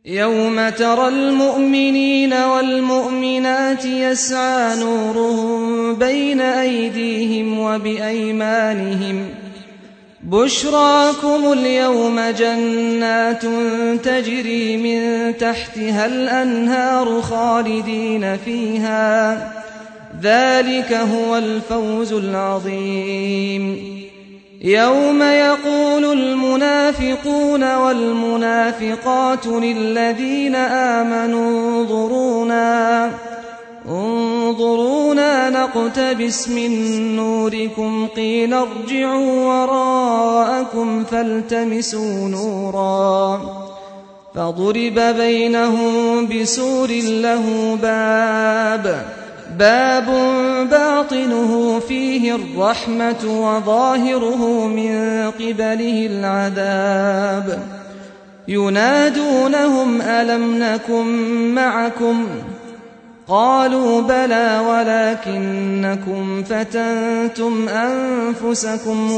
يوم ترى المؤمنين والمؤمنات يسعى نورهم بين أيديهم وبأيمانهم بشراكم اليوم جنات تجري من تحتها الأنهار خالدين فيها ذلك هو الفوز العظيم يوم يقول المنافقون والمنافقات للذين آمنوا انظرونا نقتبس من نوركم قيل ارجعوا وراءكم فالتمسوا نورا فضرب بينهم بسور له باب باطنه فيه الرحمة وظاهره من قبله العذاب ينادونهم ألم نكن معكم قالوا بلى ولكنكم فتنتم أنفسكم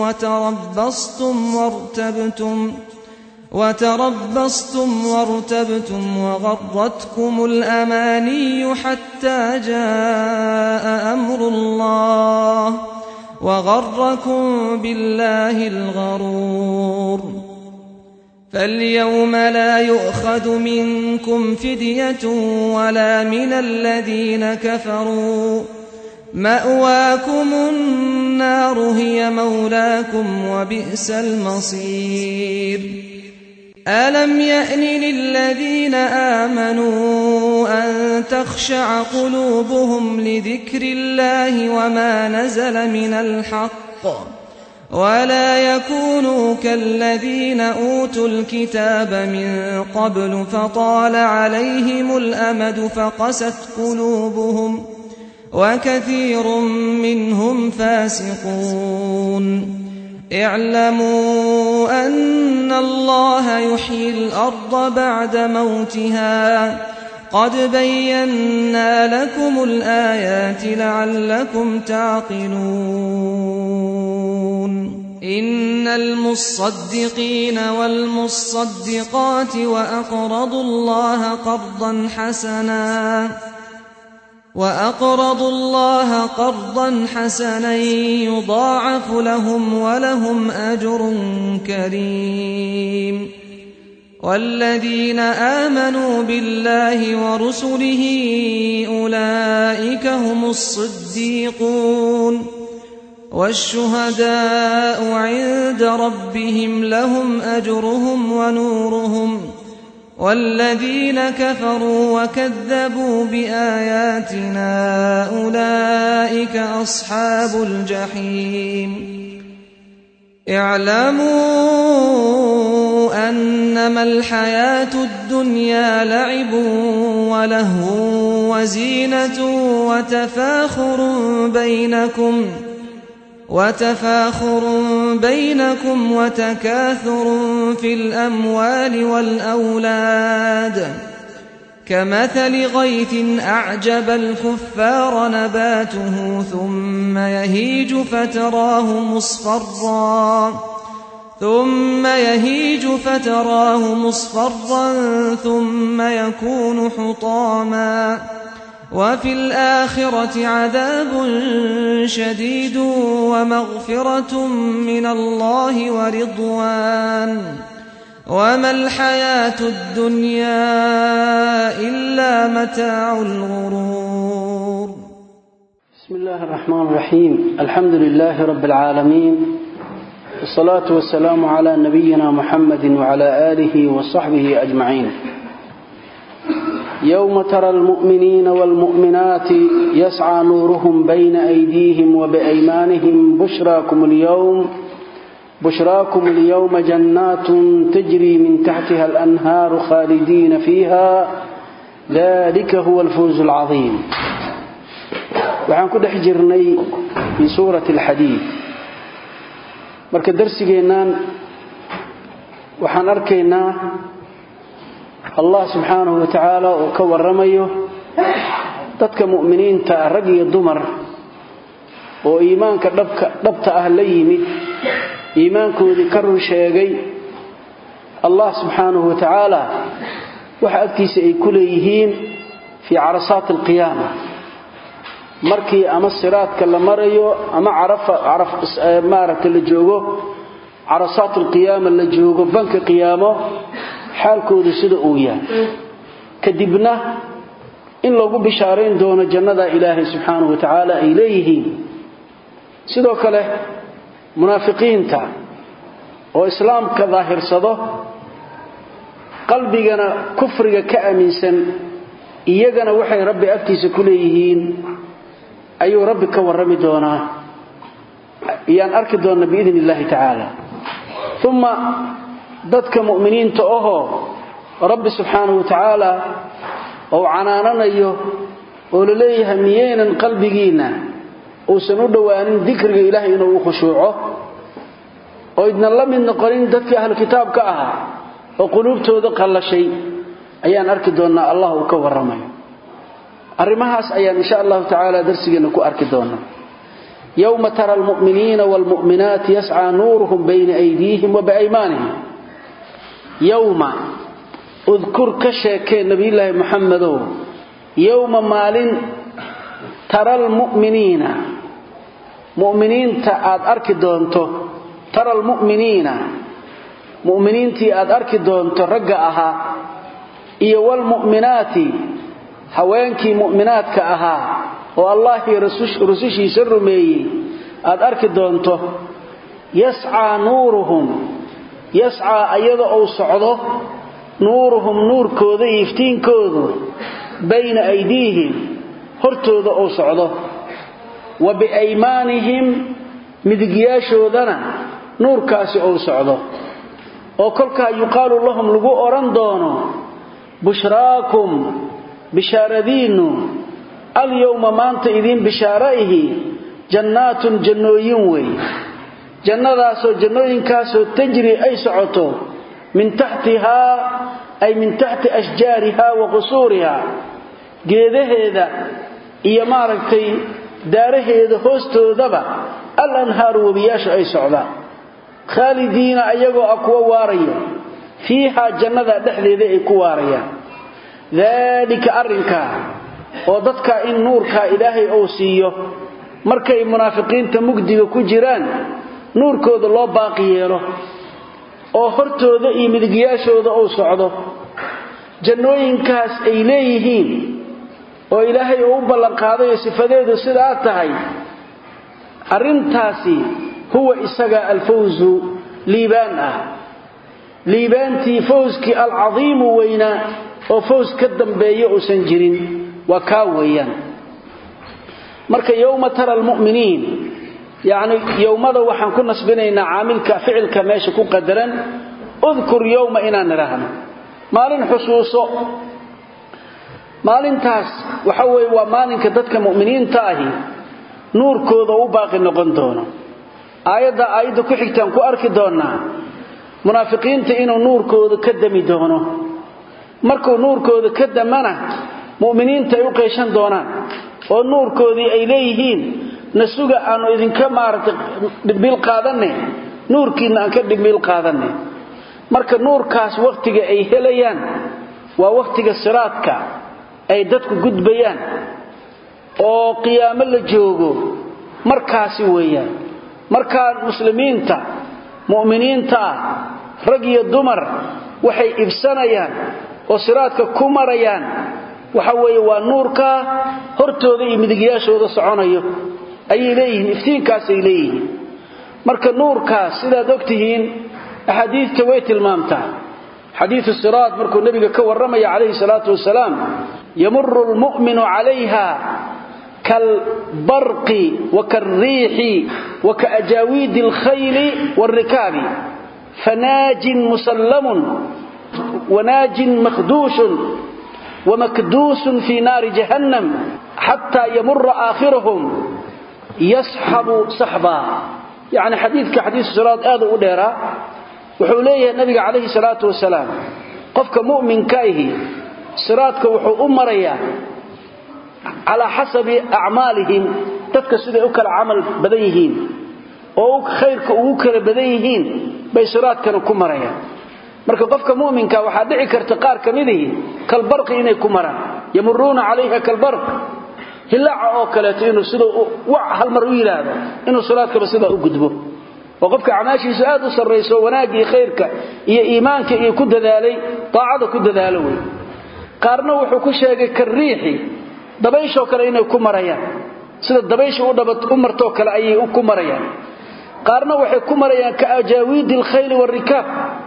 وتربصتم وارتبتم وغرتكم الأماني حتى جاء أمر الله وغركم بالله الغرور فاليوم لا يؤخذ منكم فدية ولا من الذين كفروا مأواكم النار هي مولاكم وبئس المصير ألم يأن للذين آمنوا أن تخشع قلوبهم لذكر الله وما نزل من الحق ولا يكونوا كالذين أوتوا الكتاب من قبل فطال عليهم الأمد فقست قلوبهم وكثير منهم فاسقون اعلموا أن الله يحيي الأرض بعد موتها قد بينا لكم الآيات لعلكم تعقلون إن المصدقين والمصدقات وأقرضوا الله قرضا حسنا يضاعف لهم ولهم أجر كريم والذين آمنوا بالله ورسله أولئك هم الصديقون والشهداء عند ربهم لهم أجرهم ونورهم والذين كفروا وكذبوا بآياتنا أولئك أصحاب الجحيم اعلموا أنما الحياة الدنيا لعب ولهو وزينة وتفاخر بينكم وتكاثر في الأموال والأولاد كمثل غيث أعجب الكفار نباته ثم يهيج فتراه مصفرا ثم يكون حطاما وفي الآخرة عذاب شديد ومغفرة من الله ورضوان وما الحياة الدنيا إلا متاع الغرور بسم الله الرحمن الرحيم الحمد لله رب العالمين والصلاة والسلام على نبينا محمد وعلى آله وصحبه أجمعين يوم ترى المؤمنين والمؤمنات يسعى نورهم بين أيديهم وبأيمانهم بشراكم اليوم جنات تجري من تحتها الأنهار خالدين فيها ذلك هو الفوز العظيم وعن كل حجرني في سورة الحديد marka darsigeenan waxaan arkaynaa Allah subhanahu wa ta'ala oo ka waramayo dadka mu'miniinta rag iyo dumar oo iimaanka dhabta ah la yimid iimaankoodii ka run sheegay Allah subhanahu wa ta'ala waxa agtiisa ay ku leeyihiin fi arasaat alqiyamah markii ama siraadka la marayo ama araf maarata la joogo arasaat alqiyamah la joogo banka qiyaamo xaalkoodu sida uu yahay kadibna in lagu bishaareyn doono jannada ilaahay subhanahu wa ta'ala ay leeyihiin sidoo kale munaafiqiinta oo islaamka daahirsado qalbigana kufriga ka aaminsan iyagana waxay rabbi agtiisa ku leeyihiin ayuu rabbi ka warrami doonaa iyaan arki doona biidhnillaahi ta'ala thumma dadka mu'miniinta oo rabbi subhanahu wa ta'ala oo canaananayo oo leeyahay miyeenan qalbigiina oo san u dhawaanin dhikriga ilaahay inuu u khushuuco oo idna la mid noqonin dadka ahlu kitaabka ah oo qulubtooda qallashay ayaan arki doonaa Allah uu ka warramayo arimahaas ayaan insha Allah ta'ala darsigeena ku arki doonaa yawma tara almu'minina walmu'minat yas'a nuruhum bayna aydihim wa biaymanihim yawma udhkur kashaka nabiyullah muhammadow yawma malin tara almu'minina mu'mininta aad arki doonto tara almu'minina mu'minintii aad arki doonto ragga ahaa iyo wal mu'minati haweenkii mu'minaadka ahaa oo Allah iyo rasuushiisa rumeeyay aad arki doonto yas'a nuruhum yas'a ayada oo socdo nuruhum nuurkooda iftiinkoodu bayna aydihim hortooda oo socdo wa biaymanihim midigiyaashoodana nuurkaasi oo socdo oo kolka yuqaalu lahum lagu oran doono bushraakum bisharadinu al-yawma maanta idin bishaaraihi jannatun jannooyin way jannadaasoo jannooyinkaasoo tajri ay socoto min tahtiha ay min tahti ashjariha wa qusuriha geedaheeda iyo maaragtay daaraheeda hoostoodaba al-anhaaru wabiyashu ay socdaan khalidiina ayagoo akwa waaraya fiiha jannada dhexdeeda ay ku waarayaan dalika arrinka oo dadka in nuurka ilaahay oo siiyo markay munaafiqiinta mugdiga ku jiraan nuurkooda loo baaqi yeelo oo hortooda iyo midigiyaashooda oo socdo jannooyinkaas ay leeyihiin oo ilaahay uu ballan qaaday sifadeedu sidaa tahay arintaasi huwa isaga al-fawzu liibaan ah liibaantii fawzki al-azim wayna oo fawz ka dambeeyo oo san jirin wa ka weeyaan marka yawma tara al-mu'miniin yaani yawmada waxaan ku nasbinaynaa aamilka ficilka meesha ku qadaran udhkur yawma inaan raahno maalin xusuuso maalintaas waxa weey waa maalinka dadka mu'miniinta ahi nuurkooda u baaqi noqon doono aayada ku xigtaan ku arki doonaa munaafiqiinta inuu nuurkooda ka dami doono markuu nuurkooda ka damana mu'miniinta ay u qeyshan doonaan oo nuurkoodii ay leeyihiin nasuga aanu idinka maartay dhibil qaadanay nuurkiina aan ka dhibil qaadanay marka nuurkaas waqtiga ay helayaan waa waqtiga siraadka ay dadku gudbayaan oo qiyaamo la joogo markaasi weeyaan marka muslimiinta mu'miniinta rag iyo dumar waxay ibsanayaan oo siraadka ku marayaan waxa weeye waa nuurka hortooda iyo midigiyaashooda soconayo ay leeyihiin iftiinkaas ay leeyihiin marka nuurkaas sidaad ogtihiin ahadiithka way tilmaamtaa xadiithu siraad markuu nabiga ka waramay calayhi salaatu wasalaam yamurru almu'minu calayha كالبرق وكالريح وكأجاويد الخيل والركاب فناج مسلم وناج مخدوش ومكدوس في نار جهنم حتى يمر آخرهم يسحب سحبا يعني حديث صراط هذا أديرا وحوليه النبي عليه الصلاة والسلام قفك مؤمن كايه صراطك وحو أمريا على حسب أعمالهم تتكسد أكل عمل بديهين أو خيرك أكل بديهين بيسرات كانوا كمريا marka qofka muuminka waxa dhici karta qaar kamidii kalbarqi inay ku maraan yamuruna alayha kalbarq hilaa oo kale inuu sidoo hal mar u yiraahdo inuu salaadka sida u gudbo وقفك عماشي سؤال وصريسو وناجي خيرك iyo iimaanka iyo ku dadaalay taacada ku dadaalay qaarna wuxuu ku sheegay kariixi dabaysho kale inay ku marayaan sida dabaysho u dhabat u marto kale ayay ku marayaan qaarna waxay ku marayaan ka ajaawidil khayl warikab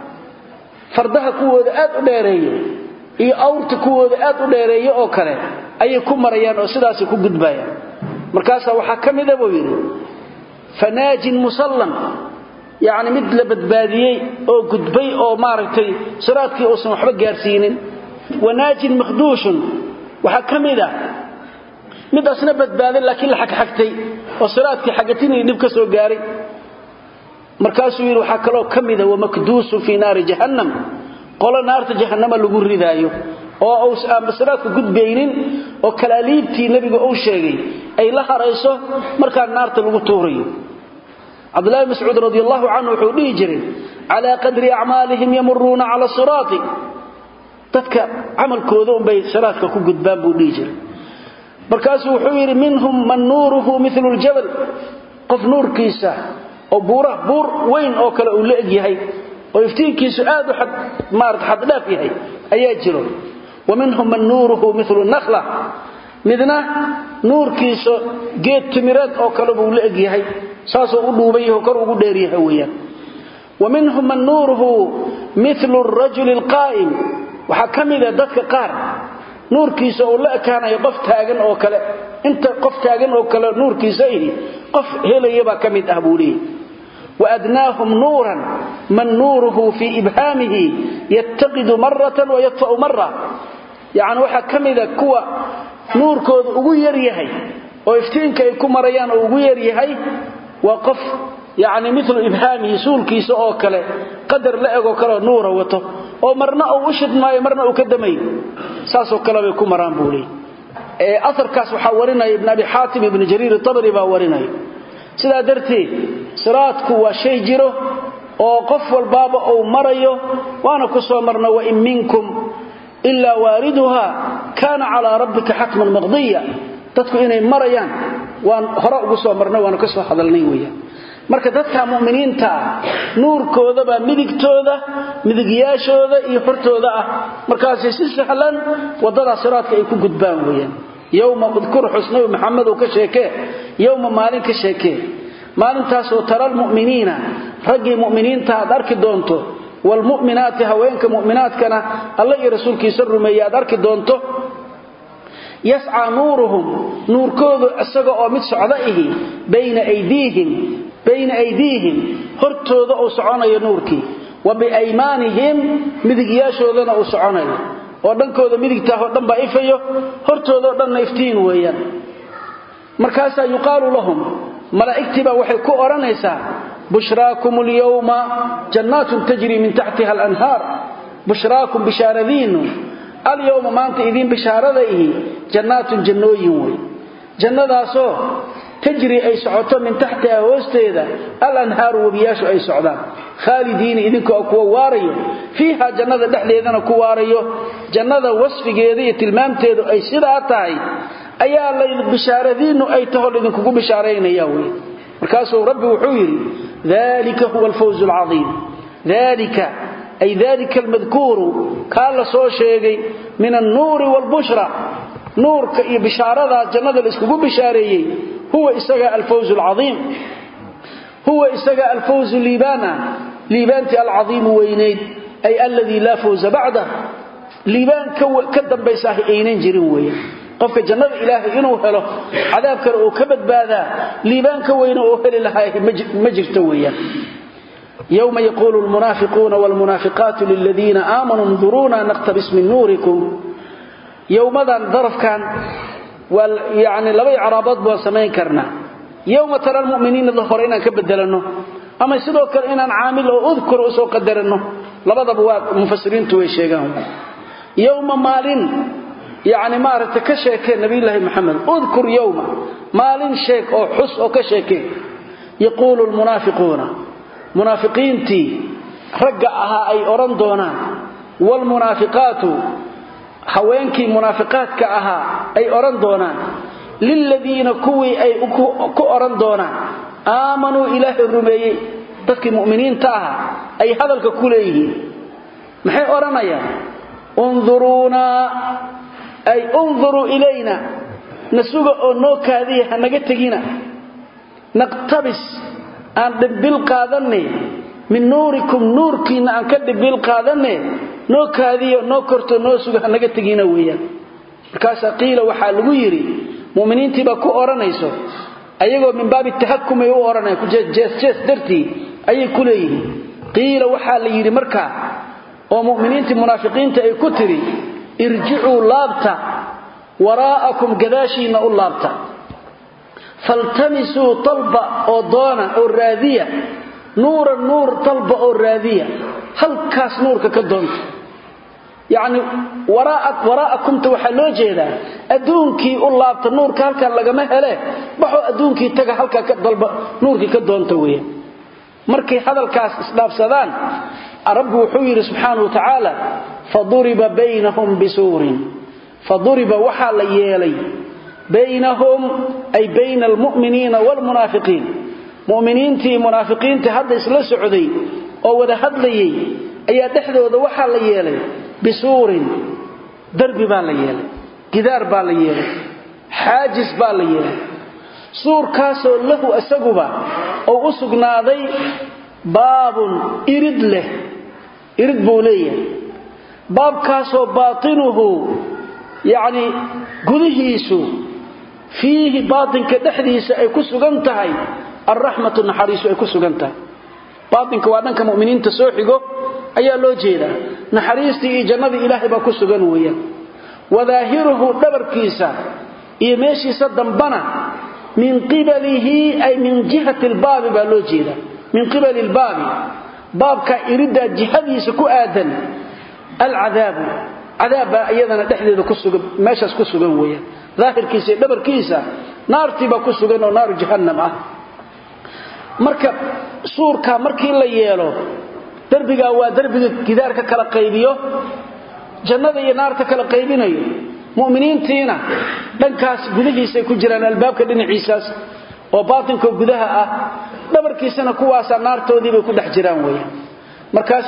fardaha kuwooda aad u dheereeyo iyo awrta kuwooda aad u dheereeyo oo kale ayay ku marayaan oo sidaas ku gudbayaan markaas waxa kamida buu yiri فناج مسلم يعني مثل بدباديي او غدبي او مارتي صراطكي او سن waxba gaarsiinin وناج مخدوش waxa kamida mid asna badbaaday laakiin la xaqxaqtay oo صراطkii xaqatinii dib ka soo gaaray markaasuu yiri waxa kale oo kamida wa makduusu fi naar jahannam qala naarta jahannama lagu ridaayo oo صراطku gudbaynin oo kalaaliibtii nabiga uu sheegay ay la harayso marka naarta lagu tuurayo عبد الله مسعود رضي الله عنه وحوليه جري على قدر أعمالهم يمرون على الصراط تذكر عمل كوذون بي صراطك كقدبان بوليه جري بركاسه وحوير منهم من نوره مثل الجبل قف نور كيسا أو بوره بور وين أو كلا أولئي هاي ويفتين كيسا آدو حد مارد حد لا في هاي أياجرون ومنهم من نوره مثل النخلة midna nuurkiisa geed timireed oo kale uu leeyahay saasoo u dhuubayo kor ugu dheeriyahay weeyaan waminhum man nuruhu mithlu ar-rajul al-qa'im waxa kamida dadka qaar nuurkiisa oo la ekaanayo qof taagan oo kale inta qof taagan oo kale nuurkiisa ay qof helayaba kamid ah buuli وأدناهم نورا من نوره في إبهامه يتقد مرة ويطفأ مرة يعني waxa kamida kuwa nuurkooda ugu yar yahay oo iftiinka ay ku marayaan oo ugu yar yahay waa qof yaani mithlu ibhaami suulkiisa oo kale qadar la ego kale nuur wato oo marna uu ushid maayo marna uu ka damay saasoo kale bay ku maraan buulay asarkaas waxa warinay ibn abi hatim ibn jarir at-tabari baa warinay sida dartii siraadku waa shay jiro oo qof walbaaba uu marayo waana ku soo marna wa in minkum إلا واردها كان على ربك حتما مقضيا تدكو إني مريان وان هراء قصوا مرنا وانا كسوا حضلني ويا marka dadka muuminiinta nuurkooda ba midigtooda midigyashooda iyo hortooda ah markaas si sahlan wadada siraadka ay ku gudbaan weeyaan yawma udkur husna muhammad oo ka sheekay yawma maalin ka sheekay maalintaas oo taral muuminiina ragii muuminiinta aad arki doonto wal mu'minaati haweenka mu'minaadkana Allah iyo rasuulkiisa rumeeyay aad arki doonto yas'a nuruhum nuurkoodu asaga oo mid socda ihi bayna aydihim hortooda oo soconayo nuurkii wa bi aymanihim midigyaashoodana oo soconayo oo dhankooda midigta oo dhan ba ifayo hortooda oo dhan iftiin weeyaan markaas ay yuqaalu lahum malaa'iktiba waxay ku oranaysaa بشراكم اليوم جنات تجري من تحتها الأنهار بشراكم بشاردين اليوم ما أنت إذين بشارده جنات جنوين جنة سو تجري أي سعوته من تحتها وستيدا الأنهار وبياش أي سعودان خالدين إذنك أكوا واريو فيها جنة دحلي إذن أكوا واريو جنة وصف جيدية المامتيد أي سيداتاي أيها الله بشاردين أي تهول إذنك بشارين ياوي مركاسو ربي وحويري ذلك هو الفوز العظيم ذلك أي ذلك المذكور قال سو شيغي من النور والبشرى نور بشارة جنة الاسكو بشاريي هو إسقى الفوز العظيم هو إسقى الفوز ليبانتي العظيم وينيد أي الذي لا فوز بعده ليبان كدن بيساه اينين جيرين ويه قفك جنة إلهي إنه هله عذابك أو كبد باذا ليبانك وإنه هل لها مجرت ويه يوم يقول المنافقون والمنافقات للذين آمنوا انظرونا نقتبس من نوركم يوم ذا ظرف كان يعني لبي عرابات بواسمين كرنا يوم ترى المؤمنين الظهرين كبدلنه أما يسدوا كرئنا عامل وأذكر أسو قدرنه لبضا بواد مفسرين توي شيئا يوم مالين يعني ما رتكشك نبي الله محمد اذكر يوم مالين شيك أو حس أو كشك يقول المنافقون منافقين تي ragga ahaa ay oran doonaan wal munaafiqaatu haweenkii munaafiqaadka ahaa ay oran doonaan lil ladina kuwi ay ku oran doonaan aamanu ilaahi rumeeyay dadkii mu'miniinta ah ay hadalka ku leeyihiin maxay oranayaan unzuruna ay unzuru ilayna nasuga oo noo kaadiya hanaga tagina naqtabis aan dibil qaadanay min nuurikum nuurkiina aan ka dibil qaadanay noo kaadiyo noo korto noo suga hanaga tagina weeyaan markaas qiila waxa lagu yiri mu'miniintii ba ku oranayso ayagoo min baab tahakkum ay u oranay ku jees darti ayay ku leeyihiin qiila waxa la yiri markaa oo mu'miniintii munaafiqiinta ay ku tiri irji'u laabta waraa'akum gadaashiina u laabta faltamisu talba oo doona oo raadiya nuur talba oo raadiya halkaas nuurka ka doonta يعني وراءكم waxa loo jeedaa aduunkii u laabta nuurka halka laga ma hele baxo aduunkii taga halka ka dalba nuurkii ka doonta weeyaan markay hadalkaas isdhaafsadaan rabbi wuxuu yiri subhanahu wa ta'ala faduriba baynahum bisuurin faduriba waxa la yeelay baynahum ay bayna almu'minina walmunafiqin mu'miniintii munaafiqiinta hadda isla socday oo wada hadlayay ayaa dhaxdooda waxa la yeelay bisuurin darbi baa la yeelay gidaar baa la yeelay xaajis baa la yeelay suur kaasoo lahu asaguba oo u sugnaaday baabun irid leh irid buu leeyahay baabkaasoo baatinuhu yani gudihiisu fiihi baatinka dhexdiisa ay ku sugan tahay arrahmatu naxariisu ay ku sugan tahay baatinka waa dhanka mu'miniinta soo xigo ayaa loo jeedaa naxariistii iyo jannadii ilaahay baa ku sugan weeyaan wadaahiruhu dhabarkiisa iyo meeshiisa dambana min qibalihi ay min jihati albaab baa loo jeedaa min qibali albaab baabka irida jihadiisa ku aadan alcadaab cadaab ayadana dhexdeeda ku sugan meeshaas ku sugan weeyaan daahirkiisa iyo dhabarkiisa naartii baa ku sugan oo naaru jahannam ah marka suurka markii la yeelo darbiga waa darbiga gidaarka kala qaybiyo jannada iyo naarta kala qaybinayo mu'miniintiina dhankaas gudihiisa ku jiraan albaabka dhinaciisaas oo baatinka gudaha ah dhabarkiisana kuwaasa naartoodii bay ku dhex jiraan weeyaan markaas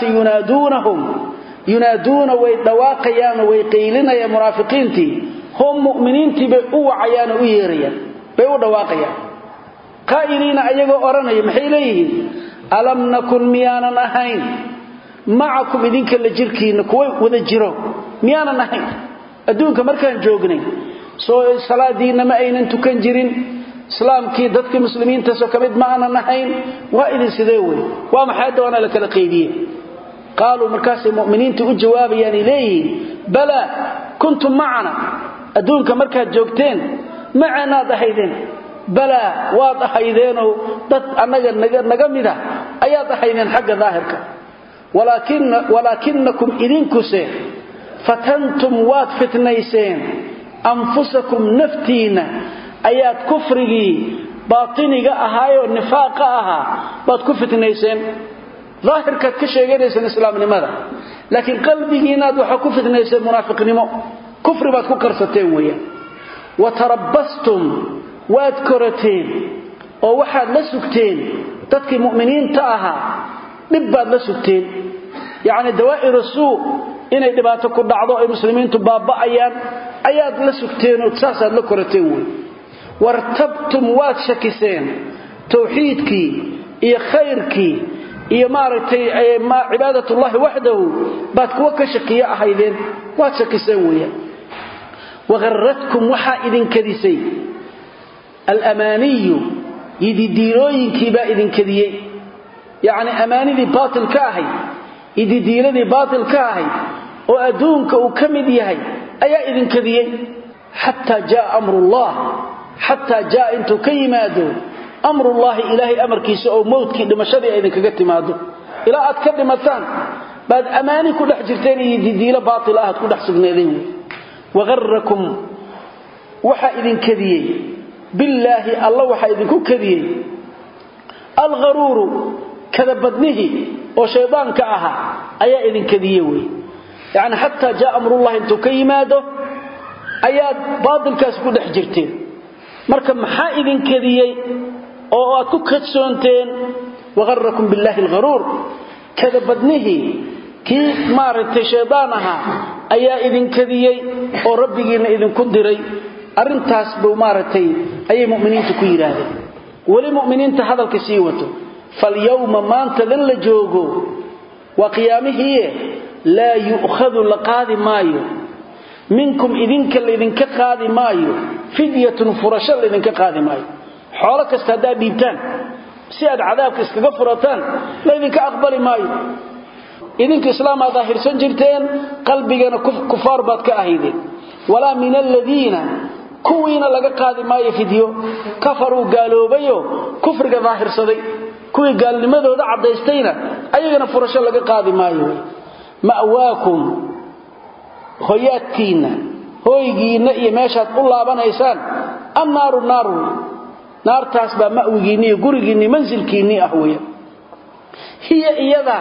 yunaaduna way dhawaaqayaan way qeylinayaan munaafiqiintii hum mu'miniintii bay u wacayaan u yeerayaan bay u dhawaaqayaan qaa'ilina ayagoo oranaya maxay leeyihiin alam nakun miyanan ahayn ma'akum idinka la jirkiina kuwa wada jiro miyanan ahayn adduunka markaan joognay soo salaadiina ma aynan tukan jirin islaamkii dadka muslimiinta soo kamid ma aanan ahayn waa idin sidee way waa maxay doona la kala qeydiyay qaaluu markaas mu'miniintu u jawaabayaan ilayhi bala kuntum ma'ana adduunka markaad joogteen macana ahaydeen bala waad ahaydeenoo dad anaga naga mida ayaad ahaydeen xagga daahirka walaakinnakum idinkuse fatantum waad fitnayseen anfusakum naftiina ayaad kufrigii baatiniga ahaayoo nifaaqa ahaa baad ku fitnayseen daahirkaad ka sheeganayseen islaamnimada laakiin qalbigiinaad waxa ku fitnayseen munaafiqnimo kufri baad ku qarsateen weeyaan watarabbastum waad korateen oo waxaad la sugteen dadkii mu'miniinta ahaa dhib baad la sugteen yani dawaa'ir suu inay dhibaato ku dhacdo ay muslimiintu baaba'ayaan ayaad la sugteen oo saasaad la korateen weey wartabtum waad shakiseen tawxiidkii iyo khayrkii iyo maaragtay cibaadatullaahi wahdahu baad kuwa ka shakiya ahaydeen waad shakiseen weeyaan wagharratkum waxa idin kadisay الأماني يديلوينكي با إذن كذيي يعني أماني دي باطل كاهي يديلو دي باطل كاهي وأدونك وكمد يهي أيا إذن كذيي حتى جاء أمر الله حتى جاء انتو كيمادو أمر الله إلهي أمر كيسو أو موتك لمشاري إذن كقت مادو إلا أتكلمتان بعد أماني كل حجرتين يديلو باطل أهد كل حسبنا ذين وغركم وحا إذن كذيي بالله الله waxa idinku kadiyay algharuur kada badnihi oo shaydaanka aha ayaa idin kadiyay way yaani hatta jaa amrullahi intu kaymaado ayaa baadilkaas ku dhex jirteen marka maxaa idin kadiyay oo aad ku kadsoonteen waqarrakum billahi algharuur kada badnihi kii maartay shaydaanaha ayaa idin kadiyay oo rabbigiina idin ku diray arintaas buu maartay ayay muuminiintu ku yiraahdeen wali muuminiinta hadalka sii wato fal yawma maanta la joogo wa qiyamihi la yu'khadhu laqadi maayo minkum idinka qaadi maayo fidyatun furashal idinka qaadi maayo xoolo kasta hadaa dhiibtaan si aad cadaabka iskaga furataan la idinka aqbali maayo idinka islaama daahirsan jirteen qalbigana kufaar baad ka ahaydeen wala min alladina kuwiina laga qaadi maayo fidyo kafaru gaaloobayo kufriga daahirsaday kuwi gaalnimadooda cadaystayna ayagana furasho laga qaadi maayo ma'waakum hoyaadkiina hoygiina iyo meeshaad u laabanaysaan annaaru naartaas baa ma'wigiina iyo gurigiina manzilkiina ah weeye hiya iyada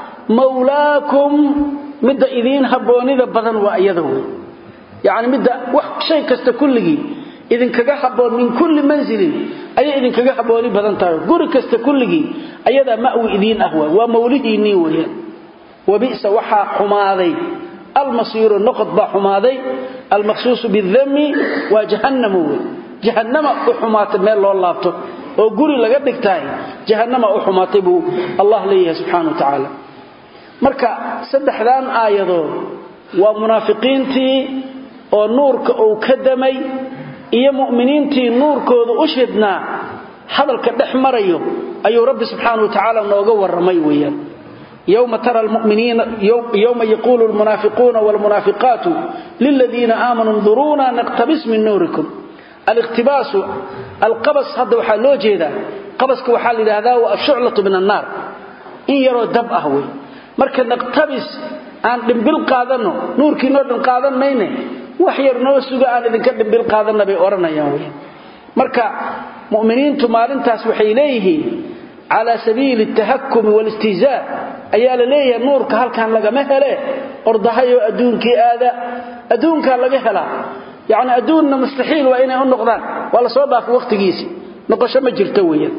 mawlaakum midda idin haboonida badan waa iyada weeye yaani midda wax shay kasta kulligi idin kaga haboon min kulli manzilin ay idin kaga habooni badan tahay guri kasta kulligi ayada ma'wi idin ah waa mawlihiini weeye wabi'sa waxa xumaaday المصير النقط بحمادي المخصوص بالذم وجهنم جهنم وحمات ميل لو لابته oo guri laga dhigtay jahannama u xumaatay buu Allah leeyahay subhanahu wa ta'ala marka saddexdan aayadood waa munaafiqiintii oo nuurka uu ka damay iyo muuminiintii nuurkooda u shidnaa hadalka dhaxmarayo ayuu rabbi subhanahu wa ta'ala nooga waramay weeyaan يوم ترى المؤمنين يوم يقول المنافقون والمنافقات للذين آمنوا انظرونا نقتبس من نوركم الاقتباس القبس هذا وحلو جيدا قبسك وحال هذا والشعلة من النار إن يروا دب أهوي مركا نقتبس عن دنبال قادنه نوركي نور دن قادن مينه وحير نوسوغا عن إذن كدنبال قادن نبي أورنا ياوي مركا مؤمنين تمارين تاسوحي إليه على سبيل التهكم والاستهزاء ayaa la leeyahay nuurka halkan laga mahale ordahayo adduunkii adduunka laga hela yaani adduunna mustaxiil waa inay u noqdaan wala soo dhaaf waqtigiisi noqosho ma jirto weeyaan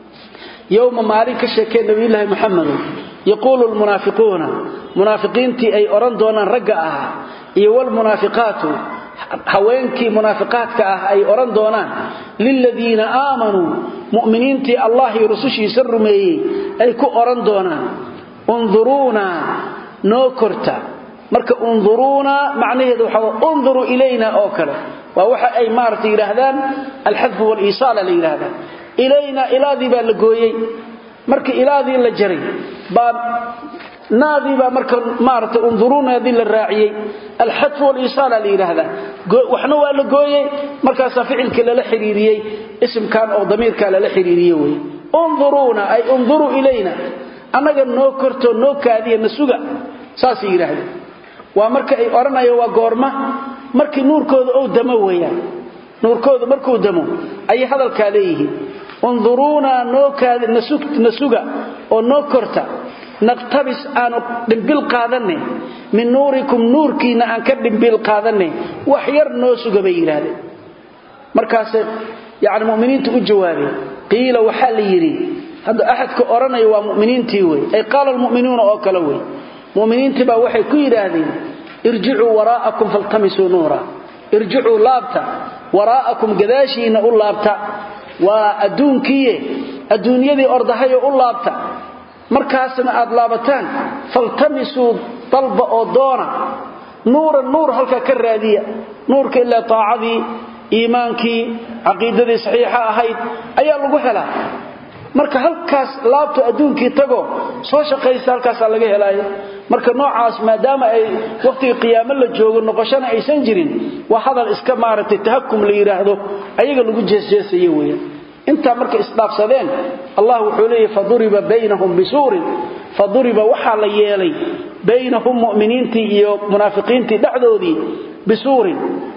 yawma maalika sheekay nabi ilaahi muhammad yaqulu al munafiquna munafiqiinti ay oran doonaan ragga ah iyo wal munafiqatu haweenkii munafiqaadka ah ay oran doonaan lil ladina aamanu mu'miniinti allah iyo rasuushiisa rumeeyay ay ku oran doonaan انظرونا نوكرتا marka انظرونا macnaheedu waxa انظروا الينا oo kale waa waxa ay maartay yiraahdaan al-hadf wal isal la yiraahdaan ilayna ilaadi baa la gooyay marka ilaadi la jaray ba naadi ba marka maartay انظرونا dii la raaciyay al-hadf wal isal la yiraahdaa waxna waa la gooyay markaas ficilka la xiriiriyay ismkan oo damiirka la xiriiriyay way انظرونا ay انظروا الينا anaga noo korto noo kaadiya nasuga saas yiraahdeen waa marka ay oranayo waa goorma markii nuurkooda oo damo weeyaan nuurkooda markuu damo ay hadalka leeyihiin انظرونا noo kaadi nasuga oo noo korta naqtabis aan dhimbil qaadanay min nuurikum nuurkiina aan ka dhimbil qaadanay wax yar noo suga bay yiraahdeen markaas yaani muuminiintu u jawaabay qiila waxa la yiri hada ahadka oranayo waa muuminiintii way ay qaal almu'minuuna oo kala way muuminiintii ba waxay ku yiraahdeen irji'u waraakum faltamisu nuura irji'u laabta waraakum gadaashiina u laabta waa adduunyadii ordahayo u laabta markaasna aad laabataan faltamisu talba oo doona nuur halka ka raadiya nuurka ila taa'adi iimaankii aqeedadii saxiixa ahayd ayaa lagu helaa marka halkaas laabto adduunkii tago soo shaqeysa halkaas laga helaayo marka noocaas maadaama ay waqtiga qiyaamo la joogo noqoshana aysan jirin waa hadal iska maartay tahakkum la yiraahdo ayaga lagu jeesjeesay weeyaan inta marka isdaafsadeen Allah wuxuu leeyahay faduriba baynahum bisuurin faduriba waxa la yeelay baynahum mu'miniintii iyo munaafiqiintii dhexdoodii bisuurin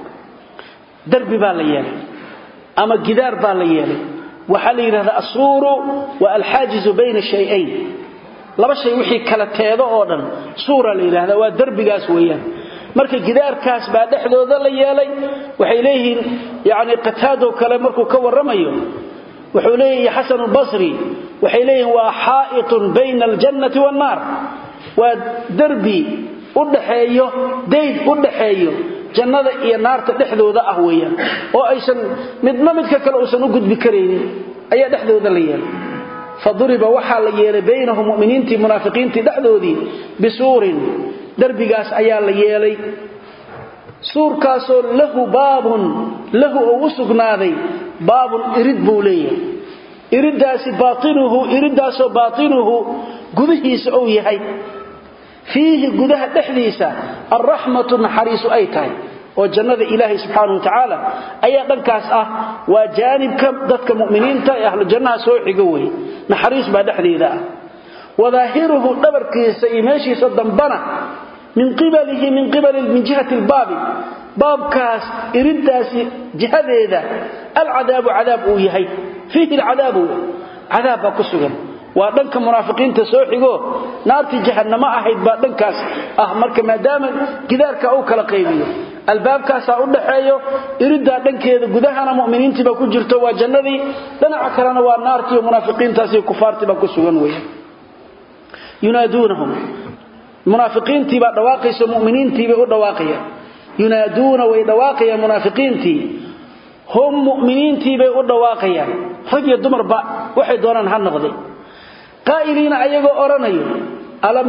darbi baa la yeelay ama gidaar baa la yeelay وحال يرى الصور والحاجز بين الشيئين laba shay wixii kala teedo oo dhan suura la yiraahdo waa darbigaas weeyaan marka gidaarkaas baa dhexdooda la yeelay waxay leeyihiin yaani qataado kale markuu ka waramayo wuxuu leeyahay Hasan al-Basri waxay leeyihiin waa haa'itun bayna al-jannati wan-nar waa darbi u dhaxeeyo deyd u dhaxeeyo jannada iyo naarta dhexdooda ah weeyaan oo aysan midka kale uusan u gudbi kareynin ayaa dhexdooda la yeelay fadriba waxa la yeelay baynahum mu'miniintii munaafiqiintii dhexdoodii bisuurin darbigaas ayaa la yeelay suurkaasoo lahu baabun lahu oo sugnaaday baabun irid buu leeyahay iridaasi baatinuhu gudihiisa oo yahay fiihi gudaha dhexdiisa arrahmatu nahariisu ay tahay oo jannada ilaahay subhanahu wa ta'ala ayaa dhankaas ah waa jaanibka dadka mu'miniinta ee ahlu jannaha soo xiga way nahariis baa dhexdeeda ah wadaahiruhu dabarkiisa iimaashiisa dambana min jihati al-bab babkaas iridaasi jihadeeda al-adaab adaab uu yahay fiihi al-adaab ku sugan waa dhanka munaafiqiinta soo xigo naarti jahannama ahayd baa dhankaas ah marka maadaama gidaarka uu kala qaybiyo albaabkaas u dhaxeeyo irida dhankeeda gudahana mu'miniintiba ku jirto waa jannadii dhinaca kalena waa naartii munaafiqiintaasi kufaartiba ku sugan weeyaan yunaadunhum munaafiqiintii baa dhawaaqayso mu'miniintii bay u dhawaaqayaan yunaaduna way dhawaaqayaan munaafiqiintii hum mu'miniintii bay u dhawaaqayaan rag iyo dumarba waxay doonaan ha noqday qaa'iliina ayagoo oranayo alam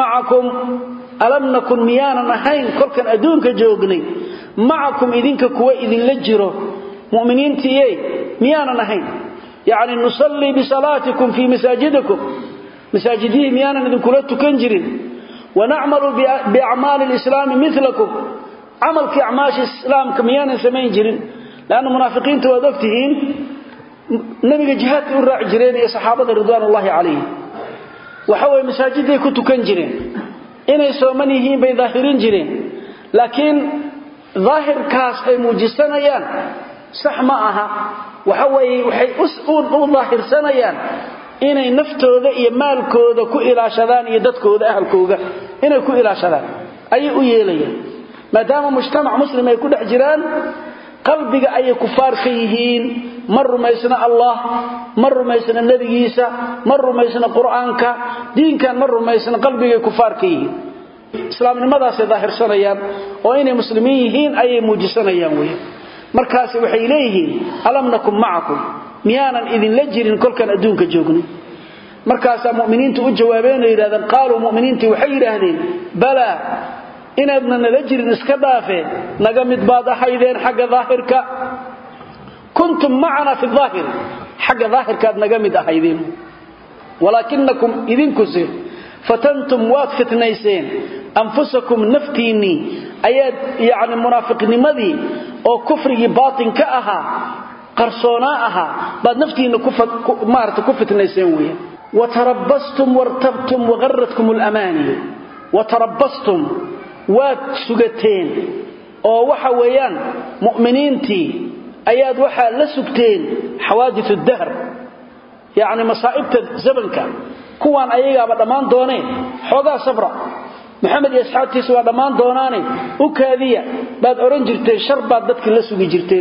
nakum miyaanan ahayn kolkan adduunka joognay macakum idinka kuwa idinla jiro mu'miniintii miyaanan ahayn yaani nusalli bi salatikum fi masajidikum masajidii miyaanan idinkula tukan jirin wa na'malu bi a'mal al-islam mithlakum amalki a'maash islam kamiyaanan samayn jirin laana munaafiqiintu waa ogtihiin nabiga jihaadka u raaci jireen iyo saxaabada ridwaanullaahi calayhi waxa way masaajiday ku tukan jireen inay sooman yihiin bay dhaahirin jireen laakiin dhaahirkaas ay muujisanayaan sax ma aha waxa way waxay u dhaahirsanayaan inay naftooda iyo maalkooda ku ilaashadaan iyo dadkooda ahalkooda inay ku ilaashadaan ay u yeelayaan maadaama mujtamac muslim ay ku dhex jiraan qalbiga ay kufaar ka yihiin marumaysna Allah marumaysna nabigiisa marumaysna quraanka diinkan marumaysna qalbiga kufaar ka yihiin islaamnimadaas ay daahirsanayaan oo inay muslimiin yihiin ay muujisanayaan way markaas waxay leeyihiin alam nakum ma'akum miyaanan idin la jirin kolkan adduunka joognay markaas mu'miniintu u jawaabeen yiraahdeen qaalu mu'miniintu waxay yiraahdeen bala inaadna nala jirin iska dhaafeen naga mid baad ahaydeen xagga daahirka kuntum macana fi dhaahir xagga daahirkaad naga mid ahaydeen walakinakum idinkusi fatantum waad fitnayseen anfusakum naftiini ayaad yaani munaafiqnimadii oo kufrigi baatin ka aha qarsoona aha baad naftiina ku fitnayseen weeyaan watarabbastum wartabtum wagharratkum al-amani watarabbastum waad sugateen oo waxa weeyaan mu'miniintii ayaad waxa la sugteen xawaadith ad-dahr yaani masaa'ibta zamanka kuwan ayaga dhamaan dooneen xogaa sabra maxamed iyo asxaabtiisa waa dhamaan doonaane u kaadiya baad oran jirteen shar baad dadkii la sugi jirteen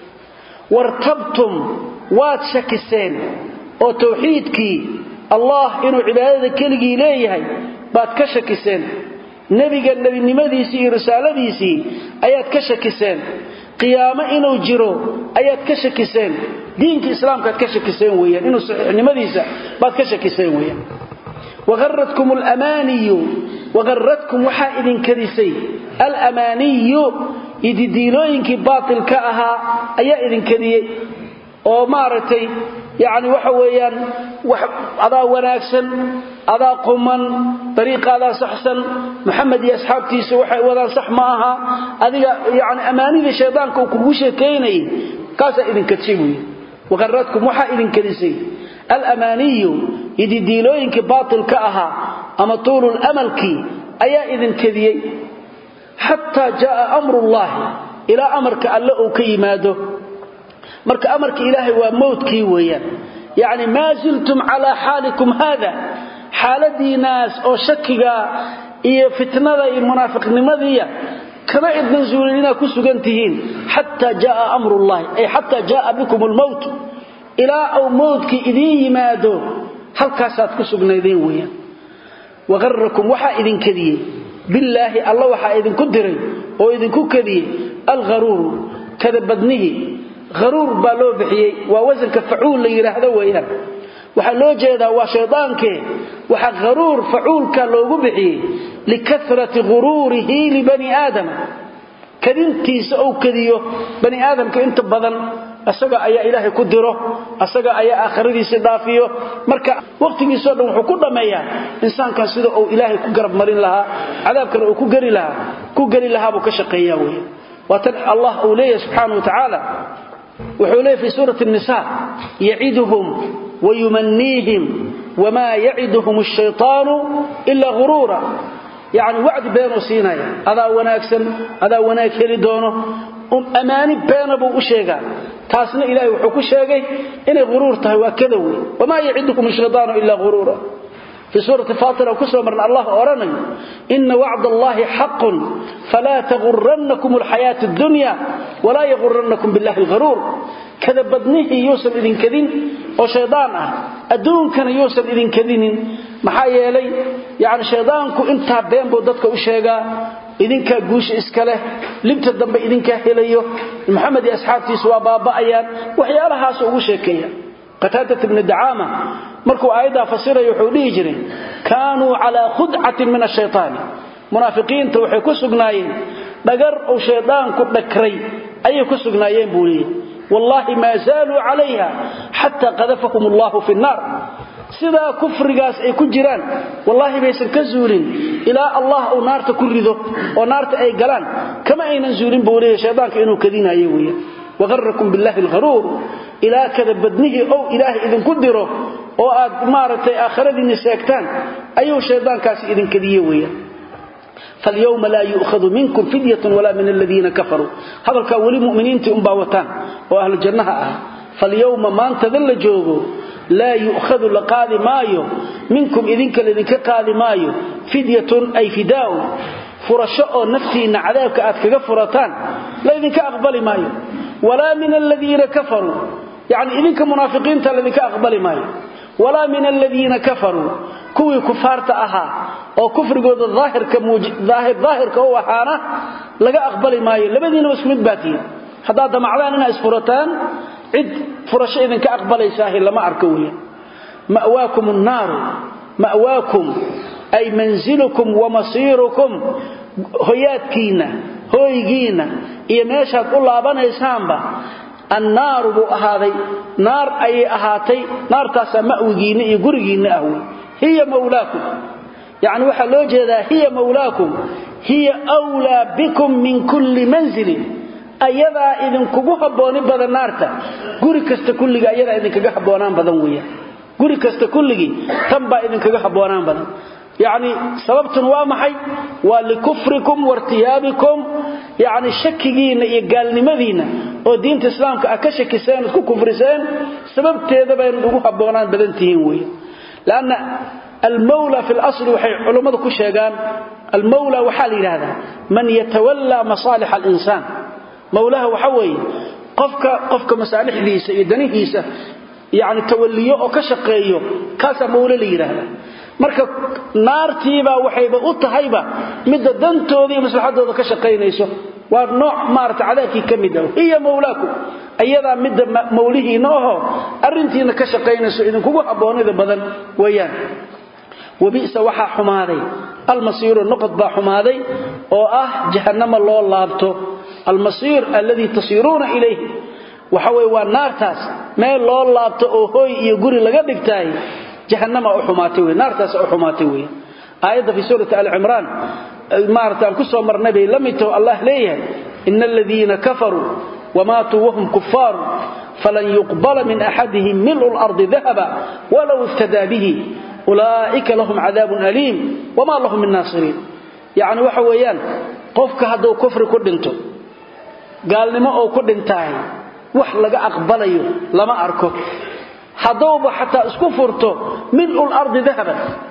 wartabtum waad shakiseen oo tawxiidkii Allah inuu cibaadada keligii leeyahay baad ka shakiseen nabiga nabinimadiisii iyo risaaladiisii ayaad ka shakiseen qiyaamo inuu jiro ayaad ka shakiseen diinka islaamka ka shakiseen weeyaan inuu saxiixnimadiisa baad ka shakiseen weeyaan wagharratkum al-amaniy wagharratkum waxa idin kadisay al-amaniy ididilooyinkii baatilka ahaa ayaa idin kadiyay oo maartay yaani waxa weeyaan wax adaa wanaagsan adaa quman dariiqada saxsan maxamed iyo asxaabtiisa waxay wadaan sax ma aha adiga yaani amaanida shaydaanka uu kugu sheekeynay kaasa idin kadsiibay wagharratkum waxa idin kadisay al-amaniy ididilooyinkii baatilka ahaa ama tuulul amalki ayaa idin kadiyay hatta jaa amrullah ila amarka alla oo ka yimaado marka amarka ilaahay waa mawdkii weeyaan yaani ma ziltum ala halikum hada xaaladii naas oo shakiga iyo fitnada iyo munaafiqnimadiya kama idin zuulina ku sugantihiin hatta jaa amrullah ay hatta jaa bikum almaut ila aw mautki idin yimaado halkaasaad ku sugnaydeen weeyaan waqarrakum waxa idin kadiyay billahi allah waxa idin ku diray oo idin ku kadiyay algharur kadabadnihi gharur baa loo bixiyay waa wasanka facuul la yiraahdo weeyaan waxa loo jeedaa waa shaydaanke waxa gharur facuulka loogu bixiyay likathrati ghururihi li bani aadam kadintiisa oo kadiyo bani aadamka inta badan asaga ayaa ilaahay ku diro asaga ayaa aakhiradiisa dhaafiyo marka waqtigiisa dhan wuxuu ku dhameeyaa insaanka sida uu ilaahay ku garab marin lahaa cadaabkana uu ku gari lahaa buu ka shaqeeyaa weey watan allah uu leeyahay subhanahu wa ta'ala wuxuu leeyahay fi surati an-nisa ya'iduhum wa yumannihim wama ya'iduhum ash-shaytanu illa ghurura يعني وعد بينه سينايا هذا وناك هلي دونه أماني بينه بوشيغا تاسنا إلهي وحكو شيغي إنه غرور تهوى كذوي وما يعدكم الشيطان إلا غرورا في سورة فاطرة وكسر من الله أراني إن وعد الله حق فلا تغرنكم الحياة الدنيا ولا يغرنكم بالله الغرور كذا بدنه يوصل إذن كذين وشيطانه أدون كان يوصل إذن كذين maxaa lay yaani shaydaanku inta been buu dadka u sheegaa idinka guush iska leh libta dambe idinka helayo maxamed iyo asxaabtiisu waa baaba'ayaan waxyaalahaas ugu sheekeeya qataada ibn daama markuu aayada fasirayo wuxuu dhigi jiray kaanu ala khud'atin min ash-shaytaan munaafiqiinta waxay ku sugnaayeen dhagar oo shaydaanku dhakray ayay ku sugnaayeen buu leeyahay wallahi ma zaalu alayha hatta qadafahum Allah fi an-nar sida kufrigaas ay ku jiraan wallahi baysan ka zuulin ila Allah oo naarta ku rido oo naarta ay galaan kama aynan zuulin boolay shaydaanka inuu kadinayo weeyo waqarrakum billahi algharur ila kada badnihi oo ilaahi idin ku diro oo aad maaratay aakhiradiina seegtaan ayuu shaydaankaas idin kadiyo weeyo فاليوم لا يؤخذ منكم فدية ولا من الذين كفروا هذا الكاولي مؤمنين تنباوتان وأهل الجنة فاليوم ما انت ذل جوغو لا يؤخذ لقاضي مايو منكم إذنك لذنك قاضي مايو فدية أي فداء فرشاء نفسي إن عذابك أتكك فرطان لا إذنك أقبل مايو ولا من الذين كفروا يعني إذنك منافقين لذنك أقبل مايو ولا من الذين كفروا كوي كفارت أها أو كفر قد ظاهر كهو حانا لقى أقبل مايو لبدين واسمد باتين هذا معلان أنها اسفرتان عد فرشاء إذنك أقبل يساهل لما أركوية مأواكم النار مأواكم أي منزلكم ومصيركم هياتكينا هويجينا إيا ماشا تقول الله أبانا يسامبا النار بو أهاذي نار أي أهاتي نار تاسا مأوجينا يقرقينا أهوي هي مولاكم يعني وحلو جدا هي مولاكم هي أولى بكم من كل منزل ayadaa idin kugu habooni badan naarta guri kasta kulliga ayadaa idin kaga haboonaan badan weeyaa guri kasta kulligi tanba idin kaga haboonaan badan yaani sababtun waa maxay waa likufrikum wartiyabikum yaani shakigiina iyo gaalnimadiina oo diinta islaamka ka shakiseen ku kufriseen sababteeda bay ugu haboonaan badan tihiin weeyaa laana المولى في الأصل وحي علماء ku sheegaan المولى waxa la yiraahdaa man yatawalla masalih al-insan مولاها وحوي قفك مسالحديسا iyo danihiisa yaani tawalliyo oo ka shaqeeyo kaasa mawla leeyahay marka naartiiba waxayba u tahayba mid dantooda iyo maslaxadooda ka shaqeynayso waa nooc maarta cadaabki kamid ah iyo mawlaaku ayada mid mawlihiina oo arintiina ka shaqeynayso idin kugu haboonida badan weeyaan وبئس وحا حمادي المصير النقد با حمادي او جهنم لو لابتو المصير الذي تصيرون إليه وحوي والنارتاس ما لو لابتو او هوي iyo guri laga dhigtay jahannama oo xumaatay way naartaas oo xumaatay way aayada fi surah al-imran maartaan ku soo marnay lamito Allah leeyahay innal ladina kafaru wamatu wahum kuffar falan yuqbala min ahadihim mil'u al-ardi dhahaba walau iftada bihi ulaa'ika lahum 'adabun alim wama lahum min nasirin yani waxa weeyaan qofka haduu kufri ku dhinto gaalnimo oo ku dhintaay wax laga aqbalayo lama arko hadooba xataa isku furto mil'ul ardi dhahaban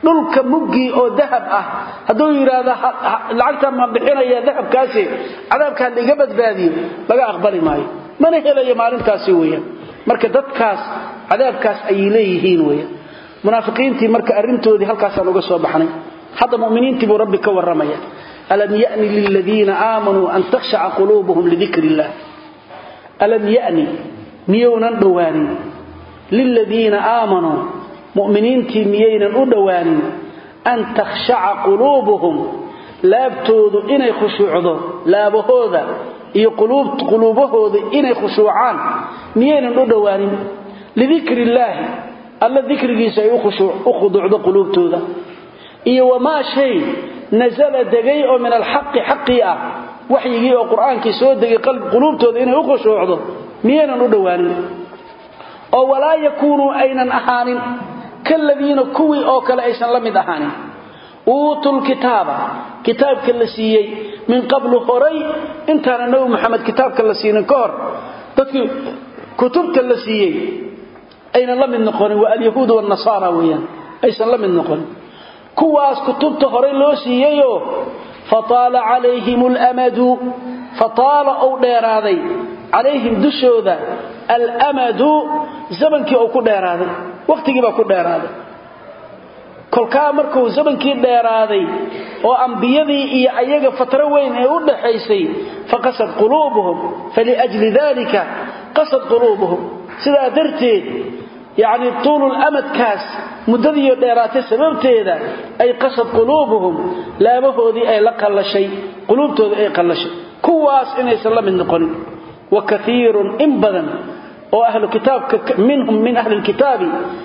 dhulka muggi oo dahab ah haduu yiraahdo lacagta ma bixinaya dahabkaasi cadaabka laga badbaadiyo laga aqbali maayo mana helayo maalintaasi weeyaan marka dadkaas cadaabkaas ay leeyihiin weeyaan munaafiqiintii marka arintoodii halkaas aan uga soo baxnay hadda muuminiintii buu rabbi ka waramaya alam ya'ni lil ladina aamanu an takhsha'a qulubuhum li dhikrillah alam ya'ni miyunan dawaanin lil ladina aamanu mu'miniintii miyaynan u dawaanin an takhsha'a qulubuhum laabtoodu inay khushuucdo laabahooda iyo qulubahooda inay khushuucaan miyaynan u dawaanin li dhikrillah alla dhikrigiisa ay u khuduucdo qulubtooda iyo wama shay nazala dagay oo min alhaqi haqiya waxyigi oo quraanki soo dagay qulubtooda inay u khushuucdo miyaynan u dawaanin oo walaa yakunu aynan ahaanin kalladina kuwi oo kale aysan la mid ahaanin uutul kitaabka la siiyay min qablu horay intaana nabi maxamed kitaabka la siinin ka hor dadkii kutubta la siiyay ayna la mid noqonin waa al-yahuud wa an-nasara weeyaan aysan la mid noqonin kuwaas kutubta horay loo siiyayo fataala alayhimul amadu fataala aw dheeraaday alayhim dushooda al-amadu zamankii oo ku dheeraaday waqtigii baa ku dheeraaday kolka markuu zamankii dheeraaday oo anbiyadii iyo ayaga fatro weyn ee u dhaxaysay faqasad qulubuhum fali ajli dhalika qasad qulubuhum sida darteed يعني طول الأمد كاس مددي ديرات سببتيدا أي قصد قلوبهم لا بهودي أي لقل شيء قلوبته أي قل شيء كواس إن يسلم النقل وكثير إنبذا وأهل الكتاب منهم من أهل الكتاب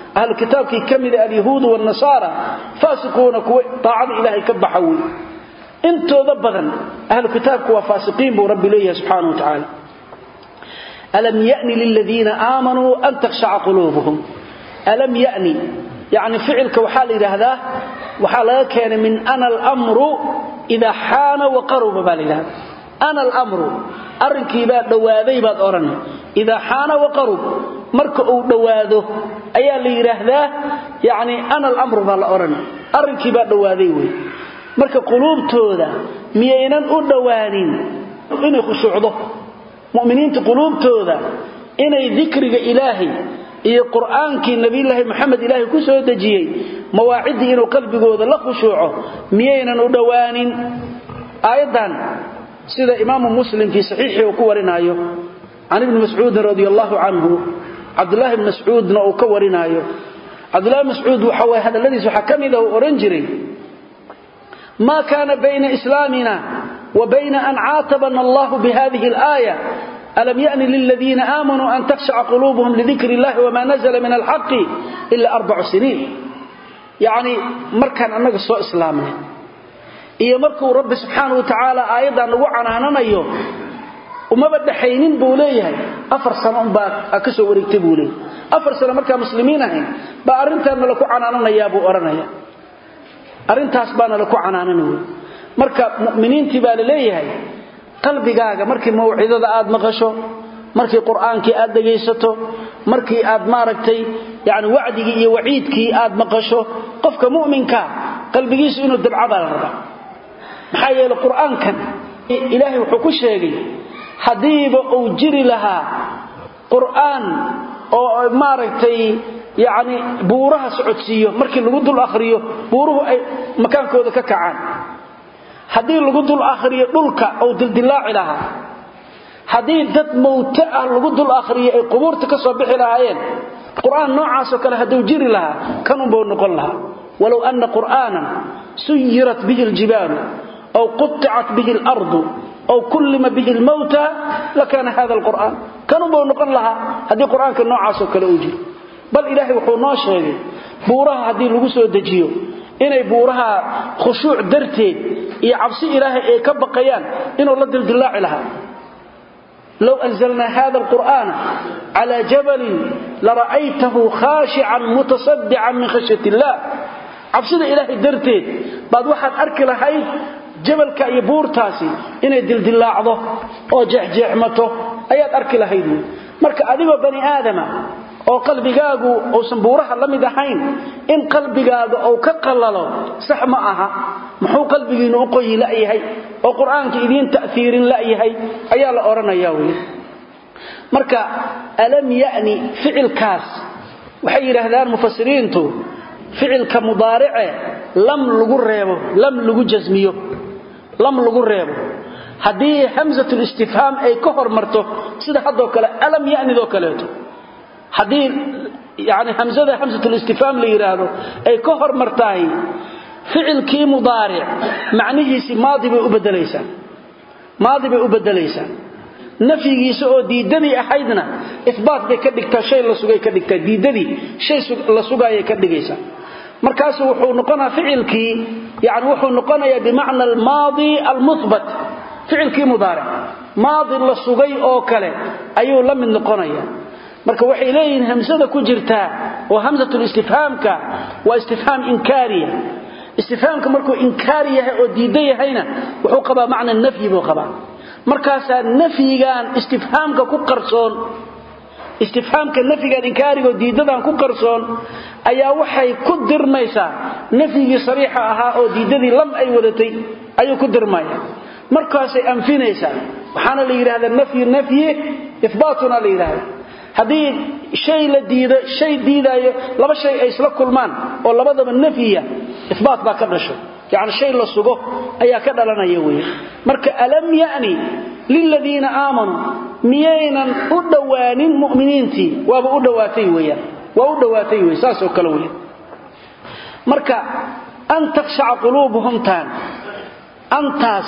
كمل اليهود والنصارى فاسقون طاعا إلهي كبحوي انتو ذبذا أهل الكتاب كوا فاسقين برب إليه سبحانه وتعالى ألم يأني للذين آمنوا أن تخشع قلوبهم ألم يأني يعني فعلك وحال إلى هذا وحال كان من أنا الأمر إذا حان وقرب بالله أنا الأمر أرنكي باد دوادي باد أرني إذا حان وقرب مركو دواده أيا اللي هذا يعني أنا الأمر بالأرني أرنكي باد دوادي مركو قلوب تودا ميينا أدوانين إني خشوعده مؤمنين قلوبتooda inay dhikriga ilaahi iyo quraanki nabiga maxamed ilaahi ku soo dajiyay mawaacidi inuu qalbigooda la khushuuco miyaynan u dhawaanin aayadan sida imaam muslim fi sahihi uu ku warinayo an ibn mas'ud radiyallahu anhu abdullah ibn mas'ud uu ka warinayo abdullah mas'ud waxa way hadaladiisu waxa kamid ah oran jiray ma kana bayna islamina وبين أن عاتبنا الله بهذه الآية ألم يأن للذين آمنوا أن تخشع قلوبهم لذكر الله وما نزل من الحق إلا 4 سنين يعني مركان أنك سوء إسلامنا إيا مركو رب سبحانه وتعالى آيضا نوعنا عنانيو وما بدأ حينين بوليها 4 سنة باك أكسو وريكتبوا لي 4 سنة مركا مسلمين هين بأرنتها نلكو عنانا يا أبو أرنايا أرنتها أسبانا لكو عنانا marka muuminiintii baa leeyahay qalbigaaga markii mawcidada aad maqasho markii quraanki aad dhageysato markii aad maaragtay yaani wacdigii iyo waciidkii aad maqasho qofka muuminka qalbigiisu inuu dabcada la rabo maxaa yeelay quraankan ilaahay wuxuu ku sheegay hadiiba uu jiri lahaa quraan oo maaragtay yaani buuraha socodsiyo markii lagu dul akhriyo buuruhu ay makaankooda ka kacaan hadii lagu dul akhriyo dhulka oo dildilaaci laha hadii dad mowta ah lagu dul akhriyo ay qubuurta ka soo bixi lahaayeen quraan noocaas oo kale haduu jiri laha kanun buu noqon laha walaw anna quraanan suyirat bihi aljibal aw qut'at bihi al-ard aw kullima bihi al-mauta lakana hadha al-quraan kanun buu noqon laha hadii quraanka noocaas oo kale uu jiro bal ilaahi wuxuu noo sheegay buuraha hadii lagu soo dajiyo inay buuraha khushuuc darteed iyo cabsi ilaahay ay ka baqayaan inuu la dildilaaci laha law anzalna hada alquran ala jabal la ra'aytahu khashi'an mutasaddian min khashyati allah cabsida ilaahay darteed baad waxaad arki lahayd jabalka iyo buurtaasi inay dildilaacdo oo jeexjeexmato ayaad arki lahayd marka adigoo bani aadama oo qalbigaagu oo sanbuuraha la mid ahayn in qalbigaaga oo ka qalalo sax ma aha muxuu qalbigiinu u qoyi la yahay oo quraanka idin ta'thiirin la yahay ayaa la oranayaa weey marka alam ya'ni ficilkaas waxay yiraahdaan mufassiriintu ficilka mudaarice lam lagu reebo lam lagu jazmiyo lam lagu reebo hadii hamzatul istifham ay ka hormarto sida hadoo kale alam ya'ni do kaleeto hadii يعني همزة الاستفهام ليرادو أي كهر مرتاهي فعل كي مضارع معنيه ماضي بأبدليسا نفي سؤو ديدني أحيدنا إثبات بكدكتا شيء لسوغي كدكتا ديدني شيء لسوغي كدكيسا مركاسو وحو نقنا فعل كي يعني وحو نقنا بمعنى الماضي المثبت فعل كي مضارع ماضي لسوغي أو كله أيو لم نقنا marka waxay leeyihiin hamsada ku jirta oo hamzatul istifhaamka waa istifhaam inkaariya istifhaamka markuu inkaariya oo diiday yahayna wuxuu qabaa macna nafyi buu qabaa markaas nafyigan istifhaamka ku qarsoon istifhaamka nafyigan inkaariga oo diidadan ku qarsoon ayaa waxay ku dirmaysaa nafyigi sariixa ahaa oo diidadii lam ay wadatay ayuu ku dirmaya markaas ay anfinaysaa waxaana la yiraahdaa nafyi ithbaatuna la yiraahdaa hadii shay la diido shay diidayo laba shay ay isla kulmaan oo labadaba nafiya isbaat ba ka dhasho yaani shay la sugo ayaa ka dhalanaya weey marka alam yaani lil ladina aamanu miyaynan u dhawaanin mu'miniinti waaba u dhawaatay weeyaan waa u dhawaatay weey saas oo kale weey marka an takhsha qulubuhum tan antas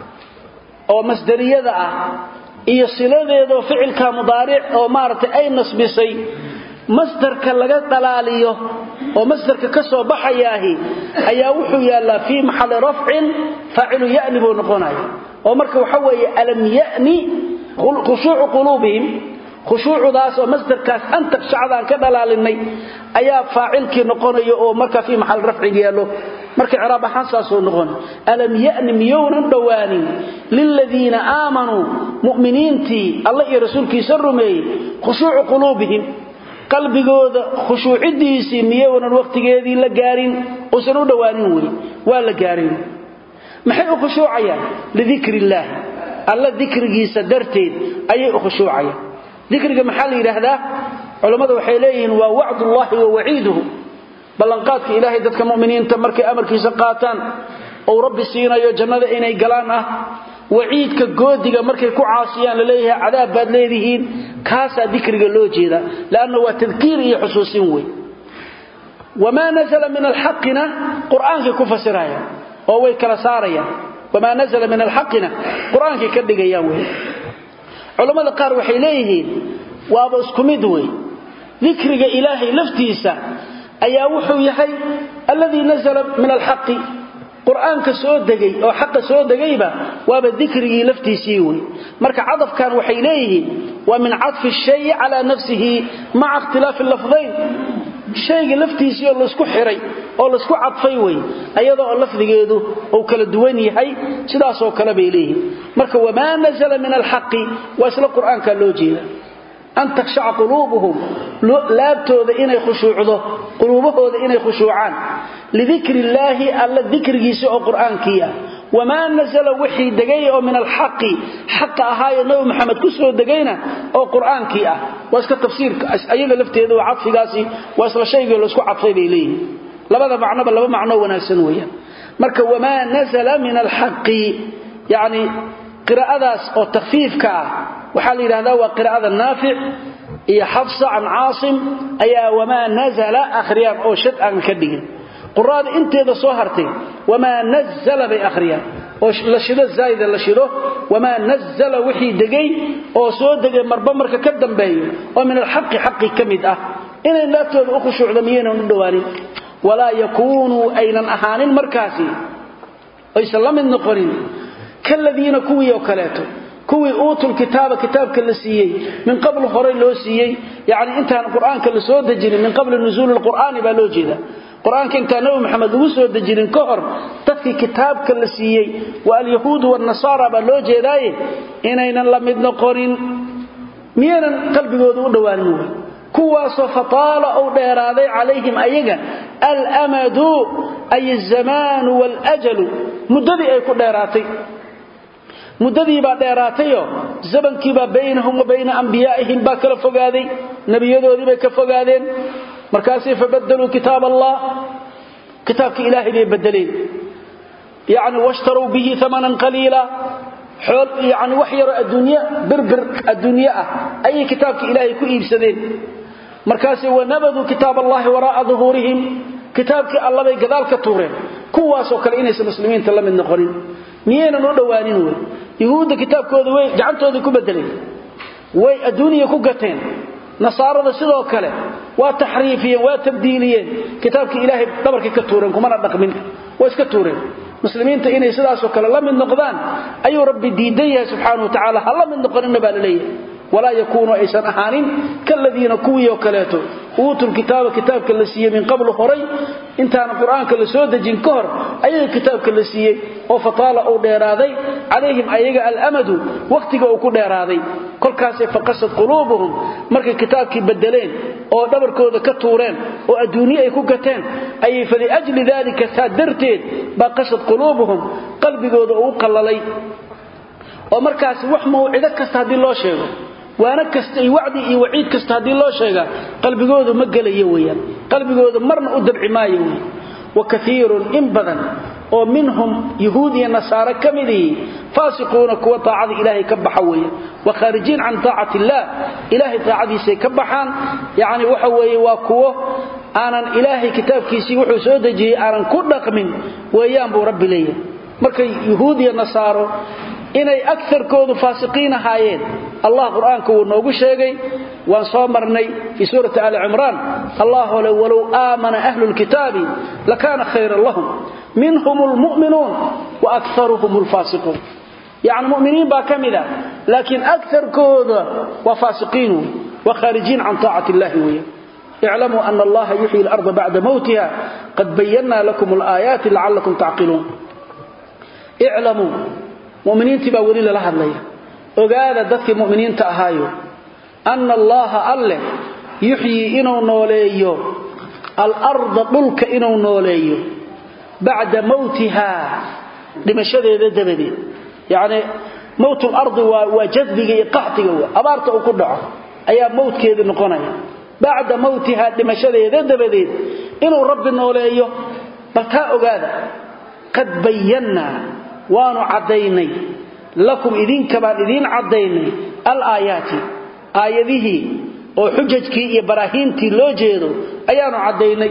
oo masdariyada ah iyo siladeedo ficilka mudaaric oo maartay ay nasbisay masdarka laga dalaaliyo oo masdarka ka soo baxayaahi ayaa wuxuu yaala fi mahall raf'in fa'ilu ya'ni buu noqonayo oo marka waxa weeye alam ya'ni khushu'u qulubihim khushu'udaas oo masdarkaas anta shacdan ka dalaalinay ayaa faa'ilkii noqonayo oo marka fi mahall raf'in yaalo marka iraab ahaan soo noqon alam ya'ni miyawnan dawani lil ladina aamanu mu'miniinti allah iyo rasuulkiisa rumeeyay khushu'u qulubihim qalbigooda khushuucidiisi miyawnan waqtigeedii la gaarin oo soo dhawaanin way waa la gaarin maxay u khushuucayaan lidikrillah alla dikrigiisa darteed ayay u khushuucayaan dikriga maxaa la yiraahdaa culimadu waxay leeyihiin waa wa'dullahi wa wa'iduhu ballanqaadka ilaahay dadka mu'miniinta markay amarkiisa qaataan oo rabbi siinayo jannada inay galaan ah waciidka goodiga markay ku caasiyaan la leeyahay cadaab baad leedihiin kaasa dikriga loo jeeda laana waa tadkiir iyo xusuusin way wama nazala min alhaqina quraanka ku fasiraya oo way kala saarayaan wama nazala min alhaqina quraanka ka dhigayaan way culimada qaar waxay leeyihiin waaba isku mid way dikriga ilaahay laftiisa ayaa wuxuu yahay alladii nazala min alhaqi quraanka soo dagay oo xaq soo dagayba waaba dikrigi laftiisii way marka cadafkan waxay leeyihiin wa min adfi shay ala nafsihi ma'a ikhtilaf al-lafzayn shayga laftiisii oo la isku xiray oo la isku cadfay way ayadoo lafdigeedu oo kala duwan yahay sidaas oo kala bay leeyihiin marka wama nazala min alhaqi wa isla quraanka loo jeeda أن تخشع قلوبهم لابتوذ إني خشوعه قلوبهم إني خشوعان لذكر الله ألا الذكر يسوء قرآن كيا وما نزل وحي دقيء من الحق حق أهاي النبي محمد كسر دقينا أو قرآن كيا واسك التفسير أيضا لفت يدو عطف قاسي واسل شيء يقول اسكو عطفين إليه لبدا معنى بل لبدا معنى وناسنويا مركا وما نزل من الحق يعني قراءة أو تخفيف كا وحال هذا وقراءة النافع هي حفص عن عاصم أي وما نزل أخريان أو شد عن كدين قرآن انت إذا صهرتي وما نزل بأخريان لشد الزايد لشده وما نزل وحي دقي أو سود دقي مربمرك كدن بي ومن الحق حق كمد إن لا تأخذ شعلميين وندواني ولا يكونوا أين أهان المركاسي ويسلم النقرين كالذين كوي وكلاته كوي اوتوا الكتاب كتابك اللي سيي من قبل خري لو سيي يعني انت القران كله سو دجين من قبل نزول القران با لو جيدا قران انت نبي محمد لو سو دجين كهر تدكي كتابك اللي سيي واليهود والنصارى با لو جيداي انينا لميد نقرين ميرن قلبigoodu u dhawaan kuwaasoo fataala oo dheeraaday calayhim ayaga al-amadu ay az-zaman wal-ajal muddadii ay ku dheeraatay muddadii baa dheeraatayo zabankii baa baynahum wa bayna anbiyaa'ihim baa kala fogaaday nabiyadoodii bay ka fogaadeen markaasay fabadaluu kitaab allah kitaabkii ilaahay bay bedeleen yani washtaruu bihi thamanan qaliila xool yani wax yar adduunyo birbir adduunyo ah ayay kitaabkii ilaahay ku iibsadeen markaasay wanabadu kitaab allah waraa'a dhuhurihim kitaabkii allah bay gadaal ka tuureen kuwaasoo kale inaysan muslimiinta la mid noqonin miyaynan u dhawaanin way yahuudda kitaabkooda way gacantooda ku bedeleen way adduunyo ku gateen nasaarada sidoo kale waa taxriifiyeen waa tabdiiliyeen kitaabkii ilaahay dhabarkii ka tuureen kuma dhaqmin way iska tuureen muslimiinta inay sidaas oo kale la mid noqdaan ayuu rabbi diiday subhanahu wa ta'ala hal mid noqonin baa leeyahay ولا يكونوا أيسان أحانين كالذين كوي وكلاته أوتوا الكتاب كتاب كاللسية من قبل خري انتهى القرآن كاللسودة جنكهر أي كتاب كاللسية وفطال أو ديراذي عليهم أيها الأمد وقتك أو كل ديراذي كل كاسي فقصت قلوبهم مرك الكتاب كبدلين أو دبر كودة كتورين وأدوني أي كوكتين أي فلأجل ذلك سادرتين بقصت قلوبهم قلبي كودة أو قللي ومركز وحمه عدك استهدي الله شيئا وانا كستي وعدي وعيد كستهدي الله شيئا قلبي قوذ مقلي ويا قلبي قوذ مرنا أدبع ما يوي وكثير إنبذا ومنهم يهودي النصارى كمله فاسقون كوا طاعة إلهي كبحوية وخارجين عن طاعة الله إلهي طاعة سيكبحان يعني وحوي وكوه أنا إلهي كتاب كيسي وحسودجي أنا كل من ويام برب لي مركي يهودي النصارى inay aktharkoodu faasiqiin ahaayeen Allah quraanka uu noogu sheegay waan soo marnay fi suurati al-imran Allahu law aamana ahlul kitaabi lakana khayran lahum minhumul mu'minun wa aktharuhumul fasiqun yani mu'miniin ba kamida laakin aktharkoodu wa faasiqiin wa kharijin an ta'ati Allah wiya i'lamu anna Allah yuhyi al-ardha ba'da mawtiha qad bayyana lakum al-ayati la'allakum ta'qilun i'lamu مؤمنين تبا ولي لا هدليا اوغادا ددك مؤمنين تاهايو ان الله الله يحيي انو نوليو الارض دلك انو نوليو بعد موتها دمشديده دبدي يعني موت الارض وجذبه قحطه ابارته او كدعو ايا موتkeedu noqonaya بعد موتها دمشديده دبدي انو رب نوليو بتا اوغادا قد بينا وانو عديني لكم إذين كبان إذين عديني الآيات آياته وحججك إبراهيمتي لو جيدو أيانو عديني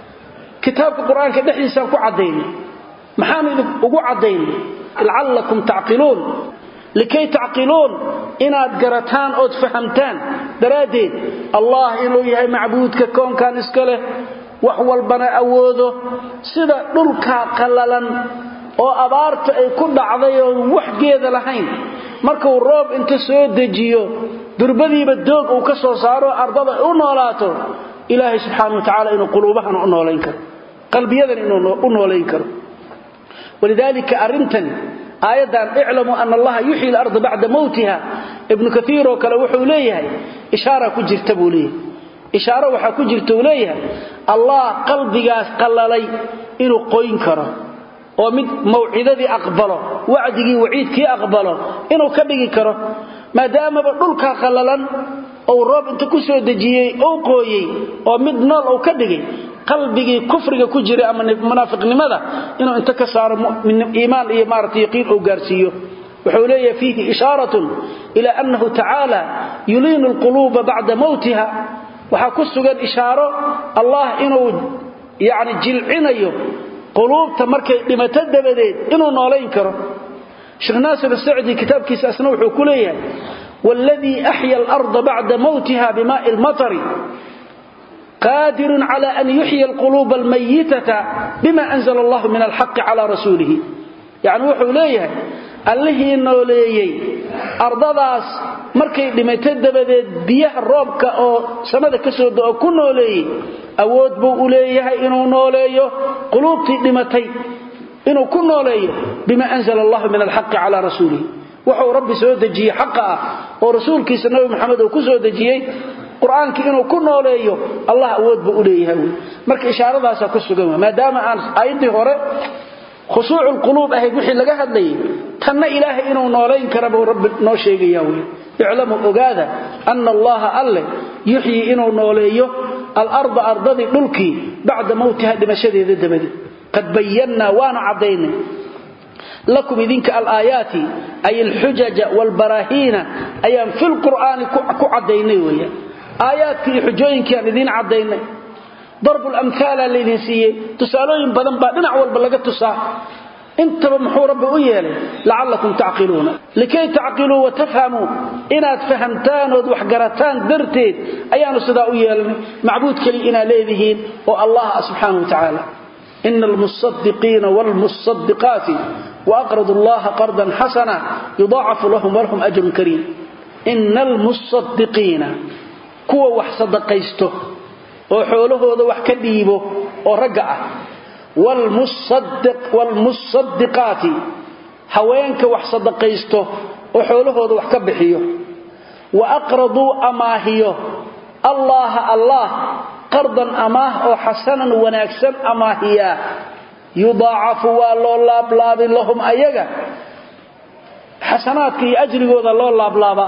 كتاب القرآن كدحي سانكو عديني محامد أقو عديني لعلكم تعقلون لكي تعقلون إناد قرتان أو تفهمتان درادين الله إنو يهي معبودك كون كان اسكاله وحوال بنا أوذو سيدا نلكا قللا oo abaarta ay ku dhacday oo wax geeda lahayn marka uu roob inta soo dejiyo durbadiiba doog uu ka soo saaro ardada u noolaato ilaahay subhanahu wa ta'ala inuu quluubahan u nooleyn karo qalbiyadan inuu u nooleyn karo walidalika arintan ayadan i'lamu anna allaha yuhyi al-ardha ba'da mawtiha ibn kathir oo kale wuxuu leeyahay ishaara ku jirta buu leeyahay ishaara waxa ku jirta uu leeyahay allah qalbigaas qallalay inuu qoyn karo oo mid mawcidadii aqbalo wacdigii waciidkii aqbalo inuu ka dhigi karo maadaama dhulka qallalan oo roob inta ku soo dajiyay oo qooyay oo mid nool oo ka dhigay qalbigii kufriga ku jiray ama munaafiqnimada inuu inta ka saaro min iimaan iyo maartii yaqiin oo gaarsiiyo wuxuu leeyahay fihi isharatun ila annahu ta'ala yulinu alquluba ba'da mawtiha waxa ku sugan ishaaro Allah inuu yaani jilcinayo قلوبته markay dhimato dabadeed inuu nooleyn karo Sheikh Nasir al-Saadi kitabkiisa asna wuxuu ku leeyahay walladhi ahya al-ardh ba'da mawtaha bima'i al-matar qadirun ala an yuhyi al-qulub al-mayyitata bima anzala Allah min al-haqq ala rasulih yani wuxuu leeyahay allahi nooleeyay ardadaas markay dhimato dabadeed biyaha roobka oo samada ka soo da'o ku nooleeyay awood buu u leeyahay inuu nooleeyo quluubtii dhimatay inuu ku nooleeyo bima anzala Allah min al-haqq ala rasulih wuxuu rabbi soo dajiyay xaqa oo rasuulkiisa nabi Muhammad uu ku soo dajiyay quraanka inuu ku nooleeyo Allah awood buu u leeyahay marka ishaaradaas ku sugan maadaama aan aayadii hore khushuucul quluub ahayd wixii laga hadlayay tanna ilaahay inuu nooleyn karo buu rabbi noo sheegaya i'lamu ogaada anna Allah alla yuhyi inuu nooleeyo al-ardh ardadi dhulki bacda mawtaha dhimashadeeda dabadi qad bayyana waana cadayna lakum idinka al-ayati ay al-hujaj wal-barahin ayam fil qur'an ku cadaynay weeyaa aayaadkii xujooyinkii aan idin cadaynay darbul amthal alladhi siye tusaalooyin badan baa dhinac walba laga tusaa intaba muxuu rabbi u yeelay la'allakum ta'qiluna likay ta'qilu wa tafhamu inaad fahamtaan oo wax garataan darteed ayaanu sidaa u yeelnay macbuud kali ina leedihiin oo Allah subhanahu wa ta'ala innal musaddiqina wal musaddiqati wa aqradu Allah qardan hasana yudha'afu lahum wa lahum ajrun karim innal musaddiqina kuwa wax sadaqaysto oo xoolahooda wax ka dhiibo oo rag ah wal musaddiqati haweenka wax sadaqaysto oo xoolahooda wax ka bixiyo wa aqradu amaahiyo Allah qardan amaah oo hasanan wanaagsan amaahiya yudaafu wa laab lahum ayaga hasanaadka iyo ajrigooda loo laab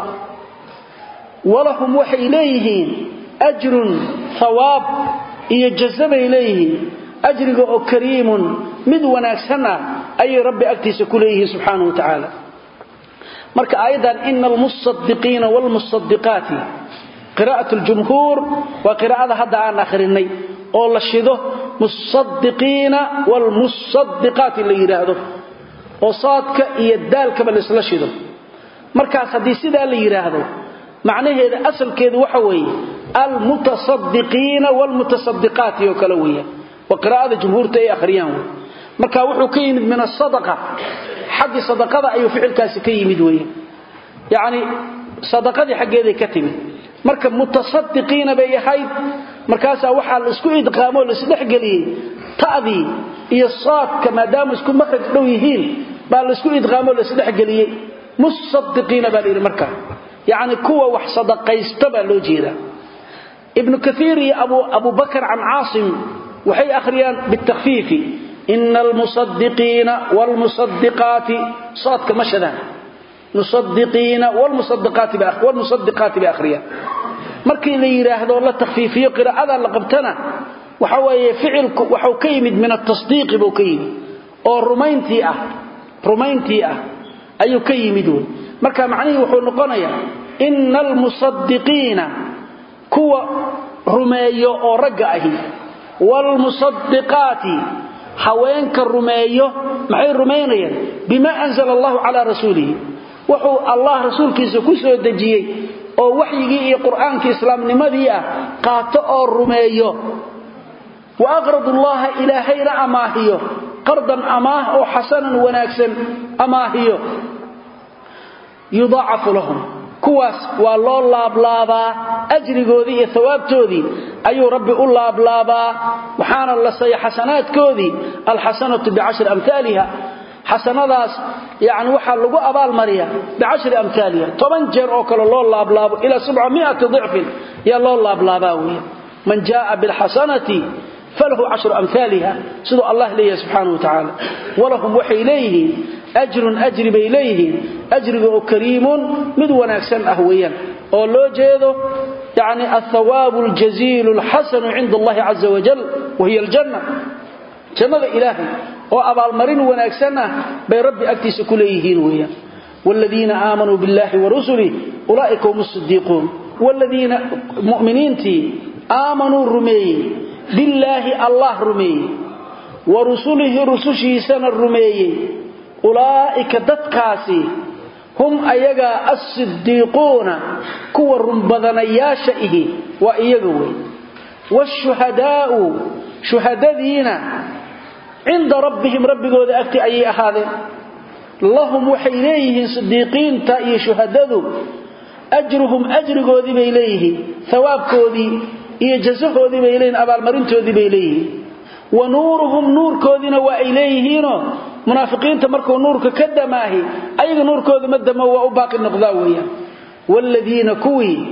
walahum waxay leeyihiin ajrun thawab iyo jazaa ilayhi ajriga oo kariimun mid wanaagsana ay rabbi agtiisa ku leeyahay subhanahu wa ta'ala marka aayadan innal musaddiqina wal musaddiqati qiraa'atu al-jumhur wa qiraa'ada hadda aan akhrinay oo la shido musaddiqina wal musaddiqati la yiraahdo oo saadka iyo daalka bal isla shido markaas hadii sida la yiraahdo macnaheedu asalkeedu waxa weeye al mutasaddiqina wal mutasaddiqati oo kala weeye wa qiraa'ada jumhuurta ay akhriyaan marka wuxuu ka yimid min as-sadaqa xaqi sadaqada ayuu ficilkaasi ka yimid weeye yaani sadaqadii xageeday ka timid marka mutasaddiqina bay ahayd markaas waxa la isku idqaamo la isdhex galiyay taadi iyo saadka maadaama isku makhraj dhow yihiin baa la isku idqaamo la isdhex galiyay musaddiqina baa la markaa يعني كوا وحصدق يستبع له جيدا ابن كثير أبو بكر عن عاصم وحي أخريان بالتخفيف إن المصدقين والمصدقات صادك مشهدا مصدقين والمصدقات بأخريان مركي لي يراهدوا الله التخفيفية قراءة لقبتنا وحوى فعل وحو كيمد من التصديق بوكيم أو رمينتي أي كيمدون marka macnaheedu wuxuu noqonayaa innal musaddiqiina kuwa rumeeyo oo rag ahi wal musaddiqati haweenka rumeeyo maxay rumeynayaan bima anzala Allah ala rasuulihi wuxuu Allah rasuulkiisa ku soo dajiyay oo waxyigii iyo quraanka islaamnimadii ah qaato oo rumeeyo wa aqradu Allah ilaahayna amaahiyo qardan amaah oo hasanan wanaagsan amaahiyo يضاعف لهم كواس والله لابلابا أجرقودي ثوابتودي أي ربي أول لابلابا وحان الله سي حسنات كودي الحسنة ب10 أمثالها حسنة داس يعني وحا لغو أبال مريا ب10 أمثالها 8 جير أوكال الله لابلابا إلى 700 ضعف يا الله لابلابا من جاء بالحسنة فله 10 أمثالها سيدو الله ليه سبحانه وتعالى ولهم وحي إليه أجر بإليه أجر كريم مد وناكسن أهويا ولو جيدو يعني الثواب الجزيل الحسن عند الله عز وجل وهي الجنة جنة إلهي وأبا المرين وناكسنه برب أكتس كليهين ويا والذين آمنوا بالله ورسله أولئك هم الصديقون والذين مؤمنين آمنوا الرمي بالله الله رمي ورسله رسوشي سنة الرمي أولئك ددكاسي هم أيغا الصديقون كوا رنبضنياشئه وإيغوي والشهداء شهداء عند ربهم ربكود أكتي أي أحد اللهم وحيليه صديقين تأي شهداء أجرهم أجركود بإليه ثوابكود يجزهود بإليه أبا المرنتود بإليه ونورهم نوركودنا وإليهين منافقين تمركوا نورك كدماهي أيضا نوركود مدما وأباق النقضاوية والذين كوي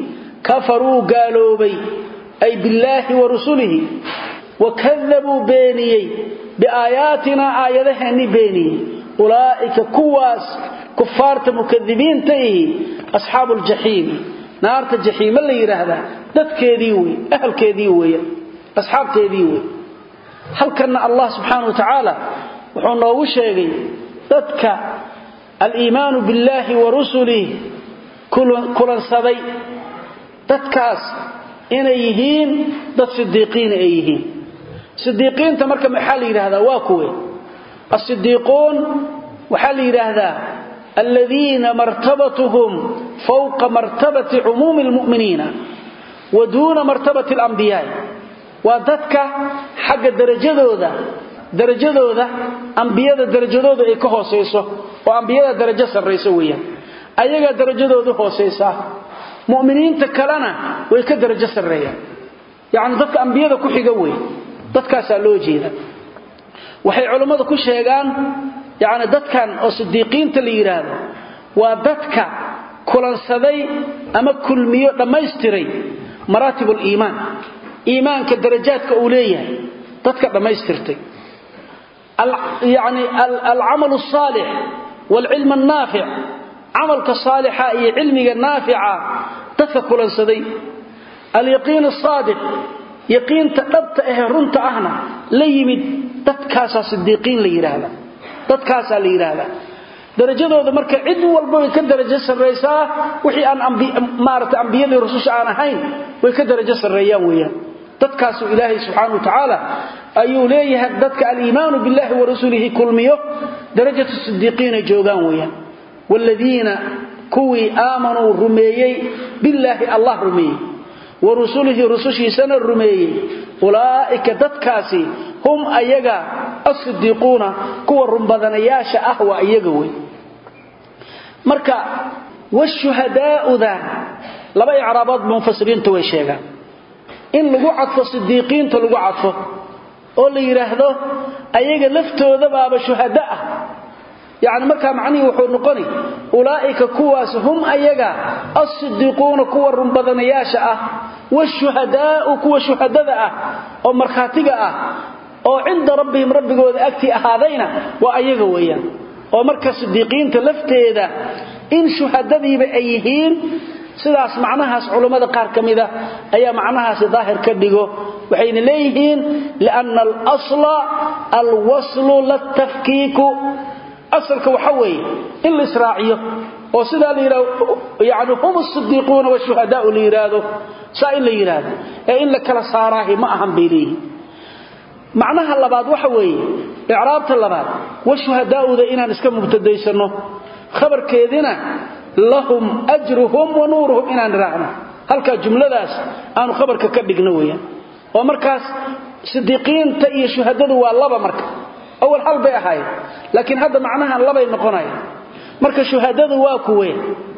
kafaruu gaaloobay ay billaahi wa rusulihi wakadabuu beeniyey biaayaatinaa aayadaheennii beeniyey ulaa'ika kuwaas kufaarta mukadibiinta ihi asxaabu ljaxiimi naarta jaxiima la yidhaahdaa dadkeedii wey ahalkeedii weeye asxaabteedii wey halkanna allah subxaanahu wa tacaala wuxuu noogu sheegay dadka aliimaanu billaahi wa rusulih kulansaday dadkaas inay yihiin dad sidiiqiina ay yihiin sidiiqiinta marka maxaa la yidhaahdaa waa kuwe asidiiquun waxaa la yidhaahdaa aladiina martabatuhum fawqa martabati cumuumi lmu'miniina wa duuna martabati alambiyaai waa dadka xagga darajadooda ambiyada darajadooda ay ka hooseyso oo ambiyada darajo sarrayso weeyaan ayaga darajadoodu hooseysa mu'miniinta kalena way ka darajo sarreeyaan yaani dadka ambiyada ku xiga weey dadkaas loo jeeda waxay culimadu ku sheegaan yaani dadkan oo sidiiqiinta la yiraahdo waa dadka kulansaday ama kulmiyo dhameystiray maratibul iimaan iimaanka darajaadka uu leeyahay dadka dhamaystirtay يعني العمل الصالح والعلم النافع عملك الصالح أي علمك النافع تفكلا صدي اليقين الصادق يقين تقبت رنت أهنا ليمد تتكاسى صديقين ليرالا تتكاسى ليرالا درجة ذو مركة عد والبوي كدرجة الرئيسة وحي أن مارت أنبياء الرسول عن هين وكدرجة الرئيان ويا تتكاسى إلهي سبحانه وتعالى أيو ليه هددك الإيمان بالله ورسوله كل ميو درجة الصديقين جوغان ويا والذين كوي آمنوا رميي بالله الله رميي ورسوله رسوله سنة رميي أولئك ددكاسي هم أيغا الصديقون كوى الرمبضانياش أهوى أيغوي مركا والشهداء ذا لبا إعرابات منفصلين توي شيغان إن لغو عطف الصديقين تلغو عطفه oo la yiraahdo ayaga laftooda baaba shuhada ah yaani marka macni wuxuu noqoni ulaaika kuwaas hum ayaga as-siddiquna kuwa runbadanayaasha ah washuhadaa kuwa shuhadada ah oo marxaatiga ah oo inda rabbihim rabbigooda agti ahaadayna waa ayaga weeyaan oo marka siddiqiinta lafteeda in shuhadadiiba ay yihiin sidaas macnahaas culimada qaar kamida ayaa macnahaas daahir ka dhigo waxayna leeyihiin laana al-asla al-wasl lat-tafkiik asalka waxa weey in la israaciyo oo sida la yiraahdo yaani hum as-siddiqun wa shuhadaa la yiraahdo saa in la yiraahdo ee in la kala saarahay ma ahan beelii macnaha labaad waxa weey i'raabta labaad wa shuhadaa'uda inaan iska mubtadaysano khabarkeedina lahum ajruhum wa nuruhum inaan raacno halka jumladaas aanu khabarka ka dhigno weeyaan oo markaas sidiqiinta iyo shuhadadu waa laba marka awal hal bay ahayd laakiin hadda macnaha laba ay noqonayaan marka shuhadadu waa kuwee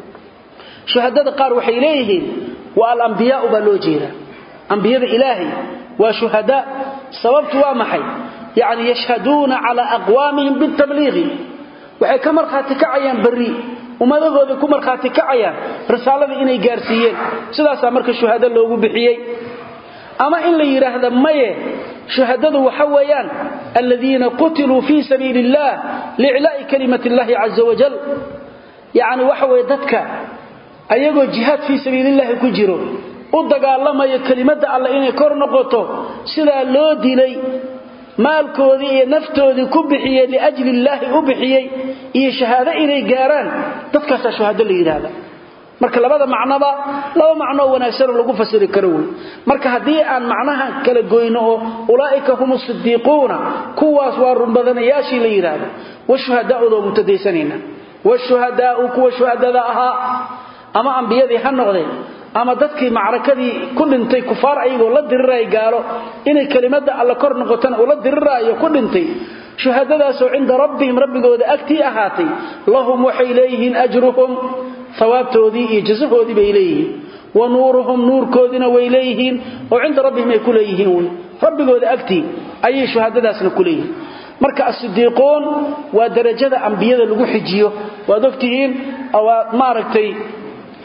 shuhadada qaar waxay leeyihiin waa al-anbiyaa ba loo jeeda anbiyada ilaahi waa shuhada sababtu waa maxay yaani yashhaduna ala aqwamihim bit-tabligh waxay ka marxaati kacayaan bari umadahooda ku marxaati kacayaan risaalada inay gaarsiiyeen sidaas marka shuhada loogu bixiyay ama in la yiraahdo maye shuhadadu waxa weeyaan alladina qutilu fi sabilillah li'la'i kalimatillahi azza wa jal yaani waxa weey dadka ayagoo jihad fi sabilillah ku jiro u dagaalamaya kalimada Allah inay kor noqoto sida loo dilay maalkoodii iyo naftoodii ku bixiyay li ajli Allah u bixiyay iyo shahaado inay gaaraan dadkaas shuhada la yiraahdo marka labada macnaba laba macno wanaagsan lagu fasiri karo marka hadii aan macnaha kala goyno ulaaika humus siddiquna kuwaas waa runbadanayaashii la yiraahdo washuhadaa'u mutadaysanina washuhadaa'u kuwa shuhadada aha ama anbiyadii ha noqdeen ama dadkii macrakadii ku dhintay kufaar ayagoo la diriray gaalo inay kalimada alla kor noqotan oo la diriraayo ku dhintay shuhadadaas oo inda rabbihim rabbigooda agti ahaatay lahum wahilayhin ajruhum ثوابتودي iyo jazahoodi bay leeyihiin wa nuuruhum nuurkoodina way leeyihiin oo inta rabbihim ay ku leeyihiin rabbigooda agti ayay shuhadadaasna ku leeyihiin marka as-siddiqoon waa darajada anbiyada lagu xijiyo waa dogtihiin oo maaragtay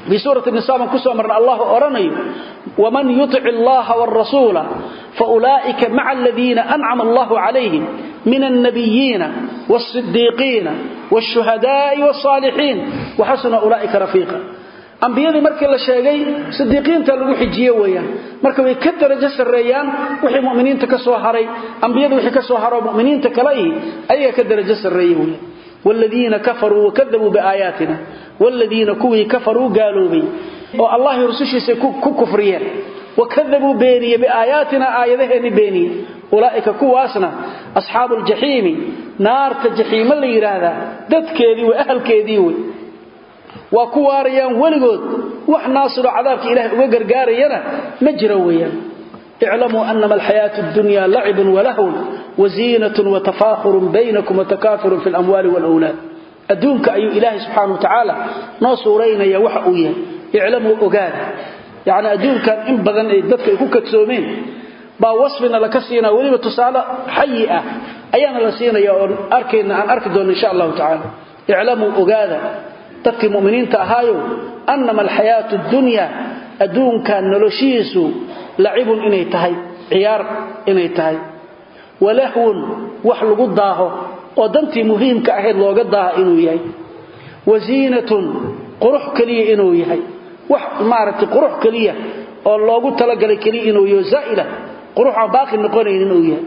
بسورة النساء من كسوة من الله أرني ومن يطع الله والرسول فأولئك مع الذين أنعم الله عليهم من النبيين والصديقين والشهداء والصالحين وحسن أولئك رفيقا أنبياء مركي الله شاقي صديقين تلقوا حجية ويان مركي ويكتر جس الريان وحي مؤمنين تكسوا هري أنبياء وحي كسوا هري مؤمنين تكليه أي كدر جس الريان والذين كفروا وكذبوا بآياتنا والذين كوي كفروا قالوا بي والله يرسوشي كفريا وكذبوا بيني بآياتنا آياتهن بيني أولئك كواسنا أصحاب الجحيم نار الجحيم اللي يرادا دد كيدي وأهل كيدي وكواريان ولقود وحناصر عذابك إله وقرقارينا مجرويا اعلموا أنما الحياة الدنيا لعب ولهو وزينة وتفاخر بينكم وتكاثر في الأموال والأولاد أدونك أي إله سبحانه وتعالى ناصرين يوحقوا اعلموا أقاد يعني أدونك إن بدن إدتك يكون كتسومين با وصفنا لكسينا وليبا تصالى حيئة أيانا لسينا أركينا أن أركدون إن شاء الله تعالى اعلموا أقاد تدك مؤمنين تأهايو أنما الحياة الدنيا أدونك نلوشيس لعب إني تهي عيار إني تهي ولهو وحل قداه ودنتي مهم كأهد لو قداه إنو يهي وزينة قرح كلية إنو يهي ومارت قرح كلية والله قلت لك كلية إنو يهي زائلة قرح باقي النقونين إنو يهي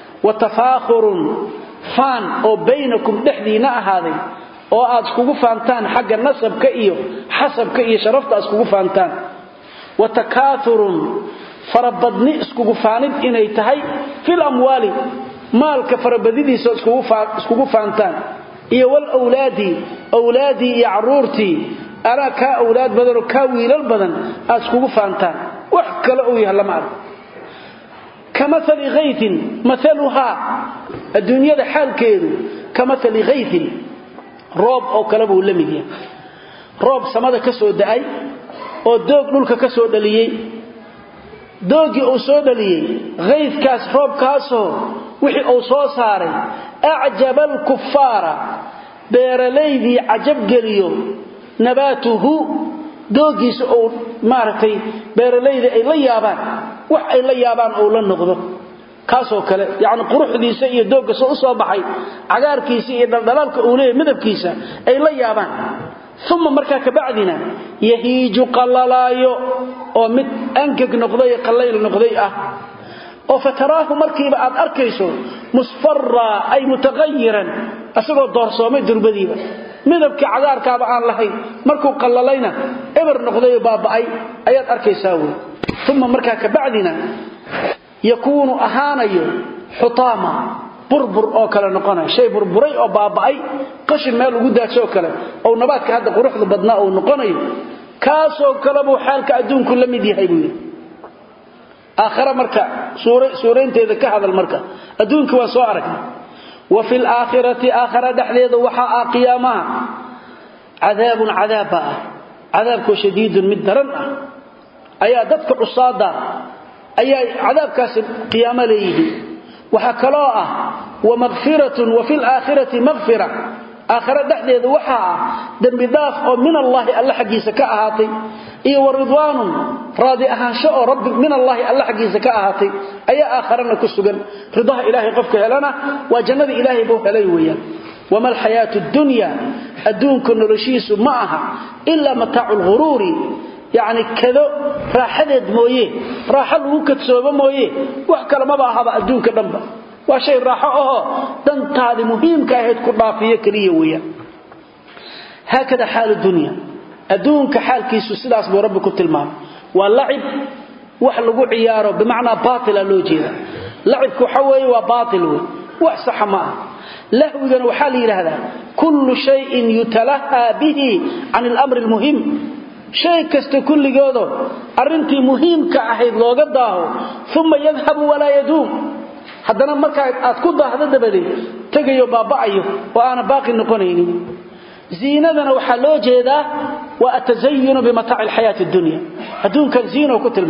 وتفاخر فان أو بينكم دحدينا هذه oo aad iskugu faantaan xagga nasabka iyo xasabka iyo sharafta iskugu faantaan wa takaathurun farabadni iskugu faanid inay tahay fil amwali maalka farabadidiisa iskugu faantaan iyo wal awlaadi ya'rurti ara ka awlaad badan oo ka wiilal badan aad iskugu faantaan wax kale oo yahay lama arko kamathali ghaythin mathaluha adduunyada xaalkeedu kamathali ghaythin roob oo kala buu la mid yahay roob samada ka soo daay oo doog dhulka ka soo dhaliyay doogi oo soo dhaliyay geydkaas roobkaasoo wixii uu soo saaray a'jabal kuffara beeraleydii ajab geliyo nabatuhu doogiis oo maartay beeraleyda ay la yaabaan wax ay la yaabaan oo la noqdo kaasoo kale yaani quruxdiisa iyo dooga soo baxay cagaarkiisa iyo dhaldhalaalka uu leeyahay midabkiisa ay la yaabaan thumma marka ka bacdina yahiiju qallalaayo oo mid angag noqday qallayl noqday ah oo fataraahu markiiba aad arkayso musfarra ay mutaghayiran asagoo doorsoomay durbadiiba midabka cagaarkaaba aan lahayn markuu qallalayna eber noqday baaba'ay ayaad arkaysaa way thumma marka ka bacdina يكون أهانيو حطاما بربر أو كلا نقنا شيء بربري أو بابعي قشر ماله جدا شو كلا أو نبات كهذا قروح البدناء أو نقنايو كاسو كلامو حال كأدون كل مدي هيبوي آخر مركع سورين تذكر هذا المركع أدون كواسوارك وفي الآخرة آخر دحليذ وحاء قياما عذاب شديد مدرنا أيا دتك عصادا أي عذاب كاسب قيامة ليه وحكلاء ومغفرة وفي الآخرة مغفرة آخرة دحديد وحا دنبداف من الله ألا حقيسك أهاتي إيه والرضوان راضي أهانشاء رب من الله ألا حقيسك أهاتي أي آخرنا كسوغن رضاه إلهي قفك لنا وجند إلهي بوه ليويا وما الحياة الدنيا أدونك نرشيس معها إلا متاع الغرور يعني كذا راحدد مويه راح لو كتسوبه مويه wax kala ma baahaba adduunka dhanba waa shay raaxo ah dantaadi muhiimka ah ku dhaafiyo kaliya weeyaan hakada xaal dunya adduunka xaalkiisu sidaas buu rabbi ku tilmaamay waa lacib wax lagu ciyaaro bimaana baatil loo jeeda lacibku xaway waa baatil wax sax ma lahwigan waxa la yiraahdaa kullu shay'in yutalaha bihi an al-amr al-muhim شيء كست كل جوده أرنتي مهم كأحد لوجده ثم يذهب ولا يدوم حدنا مركع أتكده هذا دبلي تجي بابا أيه وأنا باقي نقنيني زيننا وحلو جدا وأتزين بمتاع الحياة الدنيا أدون كان زينه وكتل ما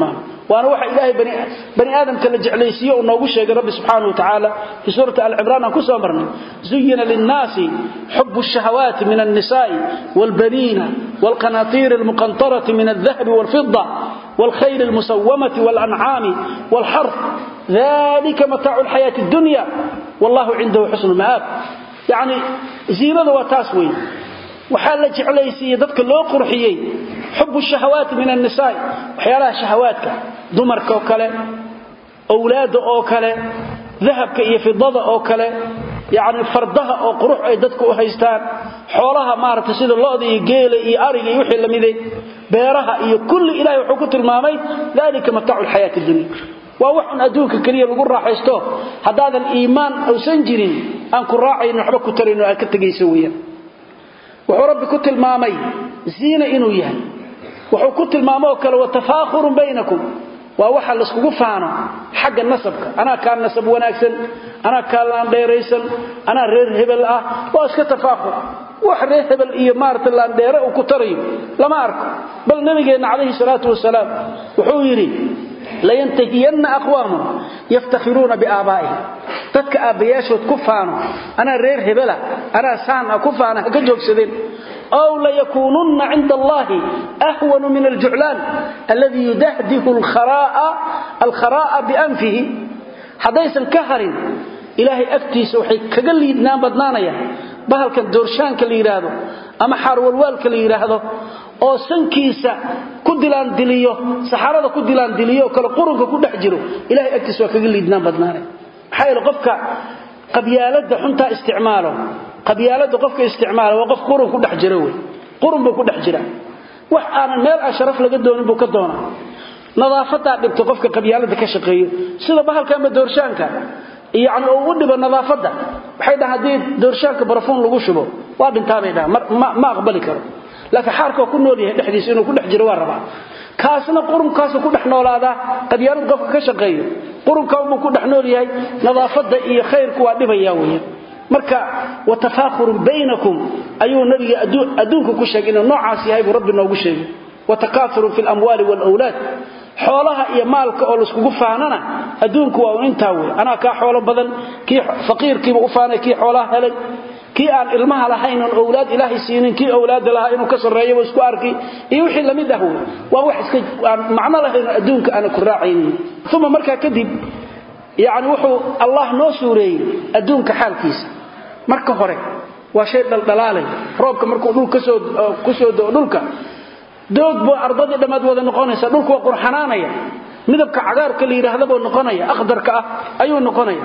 وانا waxa ilaahay bani aadamka la jeclaysiyo oo noogu sheegay rabbi subhanahu wa ta'ala fi surata al-imran ku soo marnay zuyyina lin-nasi hubbu ash-shahawati min an-nisa'i wal-banina wal-qanatir al-muqantarati min adh-dhahab wal-fidda wal-khayl al-musawwamati wal-an'ami wal-harth dhalika mata'u al-hayati ad-dunya wallahu 'indahu husnul ma'ab yani ziinadu waa taas weey waxa la jeclaysiyo dadka loo qurxiyay حب الشهوات من النساء وحيالها شهواتك دمرك وكله أولاد وكله ذهبك يفضض وكله يعني فردها أو قروح أي ددك وهيستان حولها مارت سيد الله ذي جيل أري يوحي لمذي بيرها كل إله وحكوت المامي ذلك متاع الحياة الدنيا ووحن أدوك كريه لقول راح يستوه هذا الإيمان أو سنجرين أنكر راعي نحبك ترين وأكتك يسويا وحرب كت المامي زين إنو يهي wuxuu ku tilmaamo kale wa tafaakhurun baynakum waa waxa la isku faano xagga nasabka ana ka nasab wanaagsan ana ka laan dheeraysan ana reer hebel ah waa iska tafaakhur wax reer hebel iyo maarta laan dheere uu ku tarayo lama arko bal nabigeena kaleey salaatu wasalaam wuxuu yiri la yantahiyanna aqwaamun yaftakhiruna bi aabaa'ihim dadka aabayaashood ku faano ana reer hebela ana saan ku faana ka joogsadeen أو لا يكونن عند الله أهون من الجعلان الذي يدهده الخراء بأنفه حديث الكهر إلهي أفتيس وحي كقل يدنان بدنانيا بهل كان دورشان كاللي يراهدو أما حار والوال كاللي يراهدو أو سنكيسا كدلان دليو سحارة كدلان دليو كالو قرنك كدحجرو إلهي أفتيس وكقل يدنان بدنانيا حيال قفك قبيالة حنتا استعماله قبيالته قفك استعماله وقف قرن كدخ جيره قرن بو كدخ جيره wax aan meel asharaf laga doonin buu ka doona nadaafada dhibto qofka qabyaalada ka shaqeeyo sida bahalka ama doorshaanka yaani oo u dhiba nadaafada waxay dhahdeen doorshaanka barafuun lagu shubo waa dhintaabay ma aqbali karo laakiin xaarka ku nool yahay dhexdiisa inuu ku dhex jiro waa rabaa kaasna qurunkaas ku dhex noolaada qabyaalada qofka ka shaqeeyo qurunka uu ku dhex nool yahay nadaafada iyo khayrku waa dhibaya weeyaan marka wa tafaakhurun baynakum ayuu nabiga adduunka ku sheegay inuu noocaas yahay rabbi noogu sheegay wa takathurun fil amwali wal awlad xoolaha iyo maalka oo la isku faanana adduunku waa intaa weey ana ka xoolo badan ki faqiirkiiba u faanay ki xoolaha helay ki aan ilmaha lahayn oo awlaad ilaahi siinin ki awlaad lahaa inuu ka sareeyo isku arki iyo wixii lamid ah waa wax iska macna lahayn adduunka ana ku raacaynin thumma marka kadib yaani wuxuu Allah noo suureeyay adduunka xaalkiisa marka hore waa shay daldalaalay roobka markuu dhulka ku soo doo dhulka doog boo ardada dhamad wada noqonaysa dhulku waa qurxanaanaya midabka cagaarka la yiraahdo boo noqonaya akhdarka ah ayuu noqonaya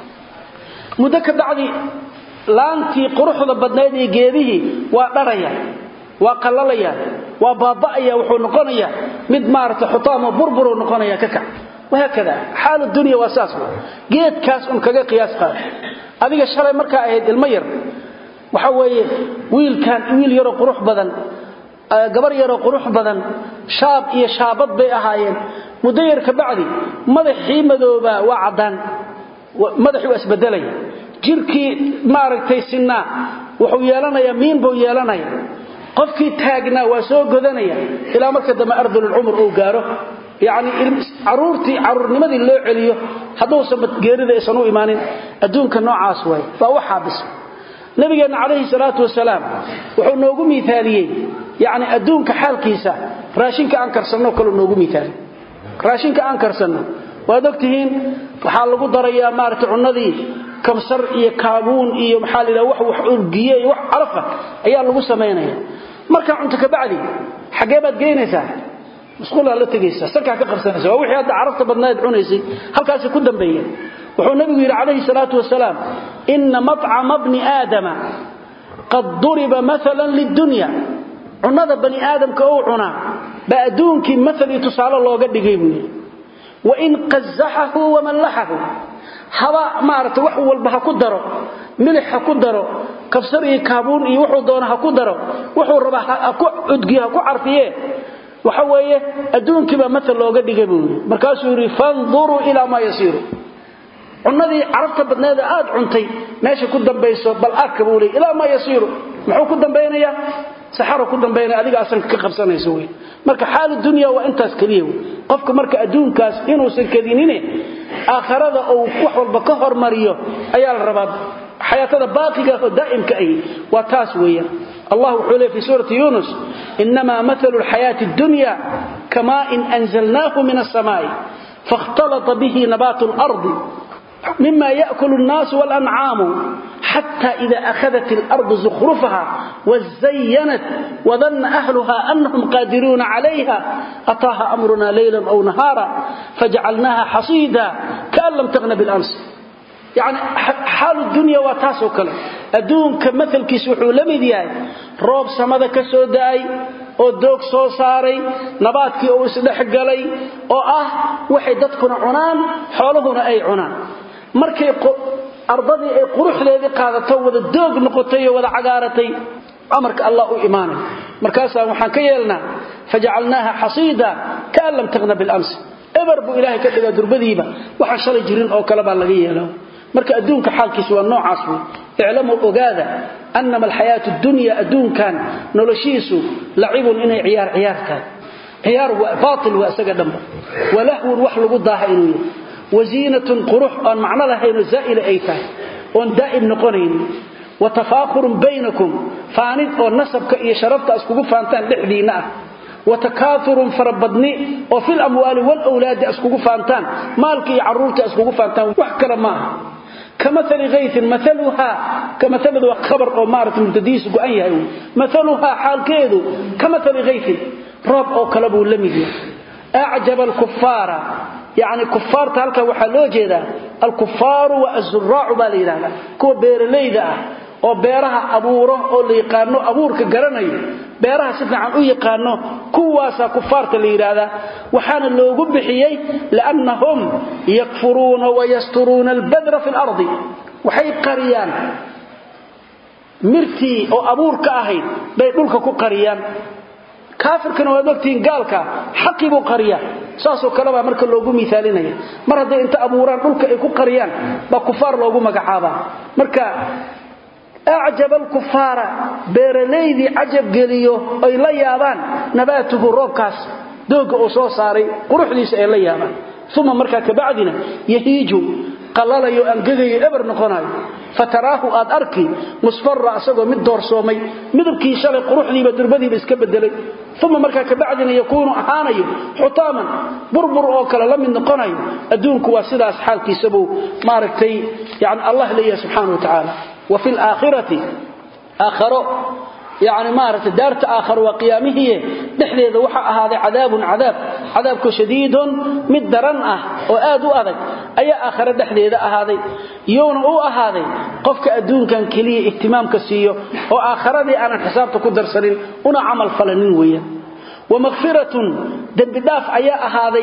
muddo ka bacdi laantii quruxda badneed ee geedihii waa dharaya waa qalalaya waa baaba'aya wuxuu noqonaya mid maarta xutaamo burbur noqonaya ka kac وهكذا حال الدنيا واساسه جيد كاس ان كغا قياس قاد adiga shalay marka ahayd ilmo yar waxa weeye wiil yar oo qurux badan gabar yar oo qurux badan shaab iyo shaabad bay ahaayeen mudayr ka bacdi madaxii madooba waa cadaan madaxii waa isbedelay jirkii maaragtay sinna wuxuu yeelanayaa miin buu yeelanayaa qofkii taagna waa soo godanaya ilaa marka dama ardul umr oo gaaro يعني عرورنimadi loo celiyo haduu sabad geerida aysan u imaanin adduunka noocaas way waa waxa bis nabigeena kaleey salaatu wasalaam wuxuu noogu miithaaliyay yani adduunka xaalkiisa raashinka aan karsano kale noogu miithaal raashinka aan karsano waa dogtihiin waxa lagu darayaa maarta cunadii kamsar iyo kaabuun iyo maxaa la wax urgiye wax arafa ayaa lagu sameeynaya marka cunto ka bacdi xagee baad geynaysaa مسقولها لا تغيسا سكا ka qabsanaysa waa wixii aad arafta badnayd cunaysay halkaas ku dambeeyay wuxuu nabigu yiri kaleey salaatu wasalaam inna mat'am ibn aadama qad duriba mathalan lid-dunya cunada bani aadamka oo cuna ba adduunki mathali tusaale looga dhigay buu wa in qazzahu wa malahahu hawa maarta wax walba ha ku daro milix ha ku daro kabsar iyo kaabuun iyo wuxuu doona ha ku daro wuxuu raba ha ku udgiyo ha ku carfiye waxa weeye adduunkiba mathal looga dhigay buu markaasuu yiri fanzuru ila ma yasiru cunadii arafta badneeda aad cuntay meesha ku dambayso bal arkabuu leey ila ma yasiru muxuu ku dambeynaya saxaro ku dambeynaya adiga asan ka qabsanayso way marka xaalad dunya waa intaas kaliya qofka marka adduunkaas inuu san kadinine aakhirada oo wax walba ka hormariyo ayaa la rabaa xayaatada baaqiga oo daa'imka ah waa taas weeyaan الله وحول في سورة يونس إنما مثل الحياة الدنيا كماء أنزلناه من السماء فاختلط به نبات الأرض مما يأكل الناس والأنعام حتى إذا أخذت الأرض زخرفها وزينت وظن أهلها أنهم قادرون عليها أتاها أمرنا ليلا أو نهارا فجعلناها حصيدا كأن لم تغن بالأمس يعني حال الدنيا واتاسو كله ادون كمثل كيسوحو لميدياي روب سمدا كسو داي oo doog soo saaray nabaadkii oo isdhex galay oo waxay dadkuna cunaan xooluhuna ay cunaan markay ardadii ay quruxdeedii qaadato wada doog noqotay wada cagaaratay amarka Allah u iimaanay markaas waxaan ka yeelnaa faj'alnaaha hasida kaan lam taghna bil ams ebarbu ilaahay ka dhiga durbadiiba waxa shalay jirin oo kala baa laga yeelaa marka adduunka xaalkiisu waa noocaas weey اعلموا أغادا أنما الحياة الدنيا أدون كان نلشيسو لعب إني عيار كان عيار باطل وأسقدم ولهو الوحل قضاها إنوية وزينة قروح أن معنى لها إنو زائل أيتان وأن دائم نقنين وتفاخر بينكم فانت والنسب كأي شرفت أسكوكو فانتان لحدينا وتكاثر فربضني وفي الأموال والأولاد أسكوكو فانتان مالك يعرورت أسكوكو فانتان وحكرا معها كمثل غيث مثلها كمثل خبر أو مارة متديس قوانيها مثلها حال كيدو كمثل غيث رب أو كلبه لمدي أعجب الكفار يعني كفار تلك وحلوجه الكفار والزراع بالإله كو بيرليدا oo beeraha abuuro oo la yaqaano abuurka garanayo beeraha si fiican u yaqaano kuwaas kufaarta la yiraahdo waxaana loogu bixiyay laannahum yakfuruuna wa yasturuuna albadra fi al-ard waxay qariyaan mirti oo abuurka ahayd bay dhulka ku qariyaan kaafirkana waa dadtiin gaalka xaqiibu qariya saasoo kale ba marka loogu miisaalinaya mar haday inta abuuraan dhulka ay ku qariyaan ba kufaar loogu magacaaba marka أعجب الكفار بيرليدي عجب قليو أي لا يابان نباته روكاس دوق أصو صاري قروح ليس أي لا يابان ثم مركا كبعدنا يهيجو قلال يؤنقذي إبر نقناي فتراه آد أركي مصفر أساقه من دور صومي مدبكي شالي قروح لي بدربدي بسكبت دلي ثم مركا كبعدنا يكون أحاني حطاما بربر أوكلا لمن نقناي أدونك واسدا أسحالكي سبو ماركتي يعني الله لي سبحانه وتعالى وفي الآخرة آخر يعني مارت دارت آخر وقيامه دحليذ وحا هذا عذاب شديد مدرنه وآدو أذك أي آخر دحليذ هذا يون أو هذا قفك أدون كان كلي اهتمام كسيو وآخر ذي أنا حسابتك درسلين هنا عمل فلنين ويا ومغفرة دبداف أي هذا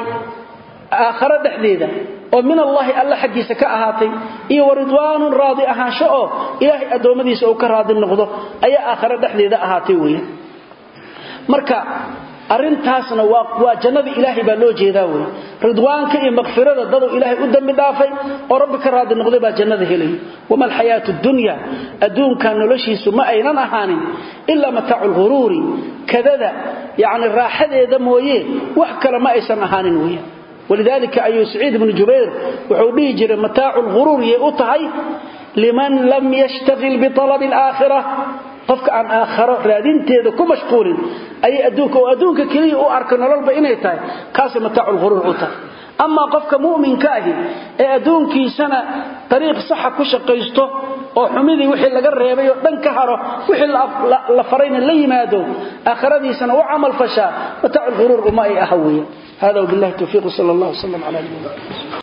آخر دحليذ ومن الله ألا حقيس كأهاتي إيو ورضوان راضي أهانشأه إلهي أدومديس أو كراضي النقضه أي آخر دحلي ذا أهاتي ويه مركا أرنتاسنا وجنب إلهي بالوجه ذاوي رضوانك إيه مغفرة ضدو إلهي قدام بدافي وربك راضي النقضه بجنده إليه وما الحياة الدنيا أدون كان نلشي سماء أينان أهاني إلا متاع الغرور كذا يعني الراحة ذا مويه وحكرا ما أيسان أهاني ويه ولذلك أي سعيد بن جبير وحوبيه جرى متاع الغرور يؤطهي لمن لم يشتغل بطلب الآخرة قفك عن آخرة رادين تيدكو مشغول أي أدونك كلي أعركنا للبا إنيتاي كاس متاع الغرور أطهي أما قفك مؤمن كاهي أدونك سنة طريق صحة كشقيسته وحميدي وحي لقريبي ودنكهره وحي لفرين اللي يمادوا آخرتي سنة وعمل فشا متاع الغرور أمائي أهوية هذا وبالله التوفيق صلى الله وسلم على نبينا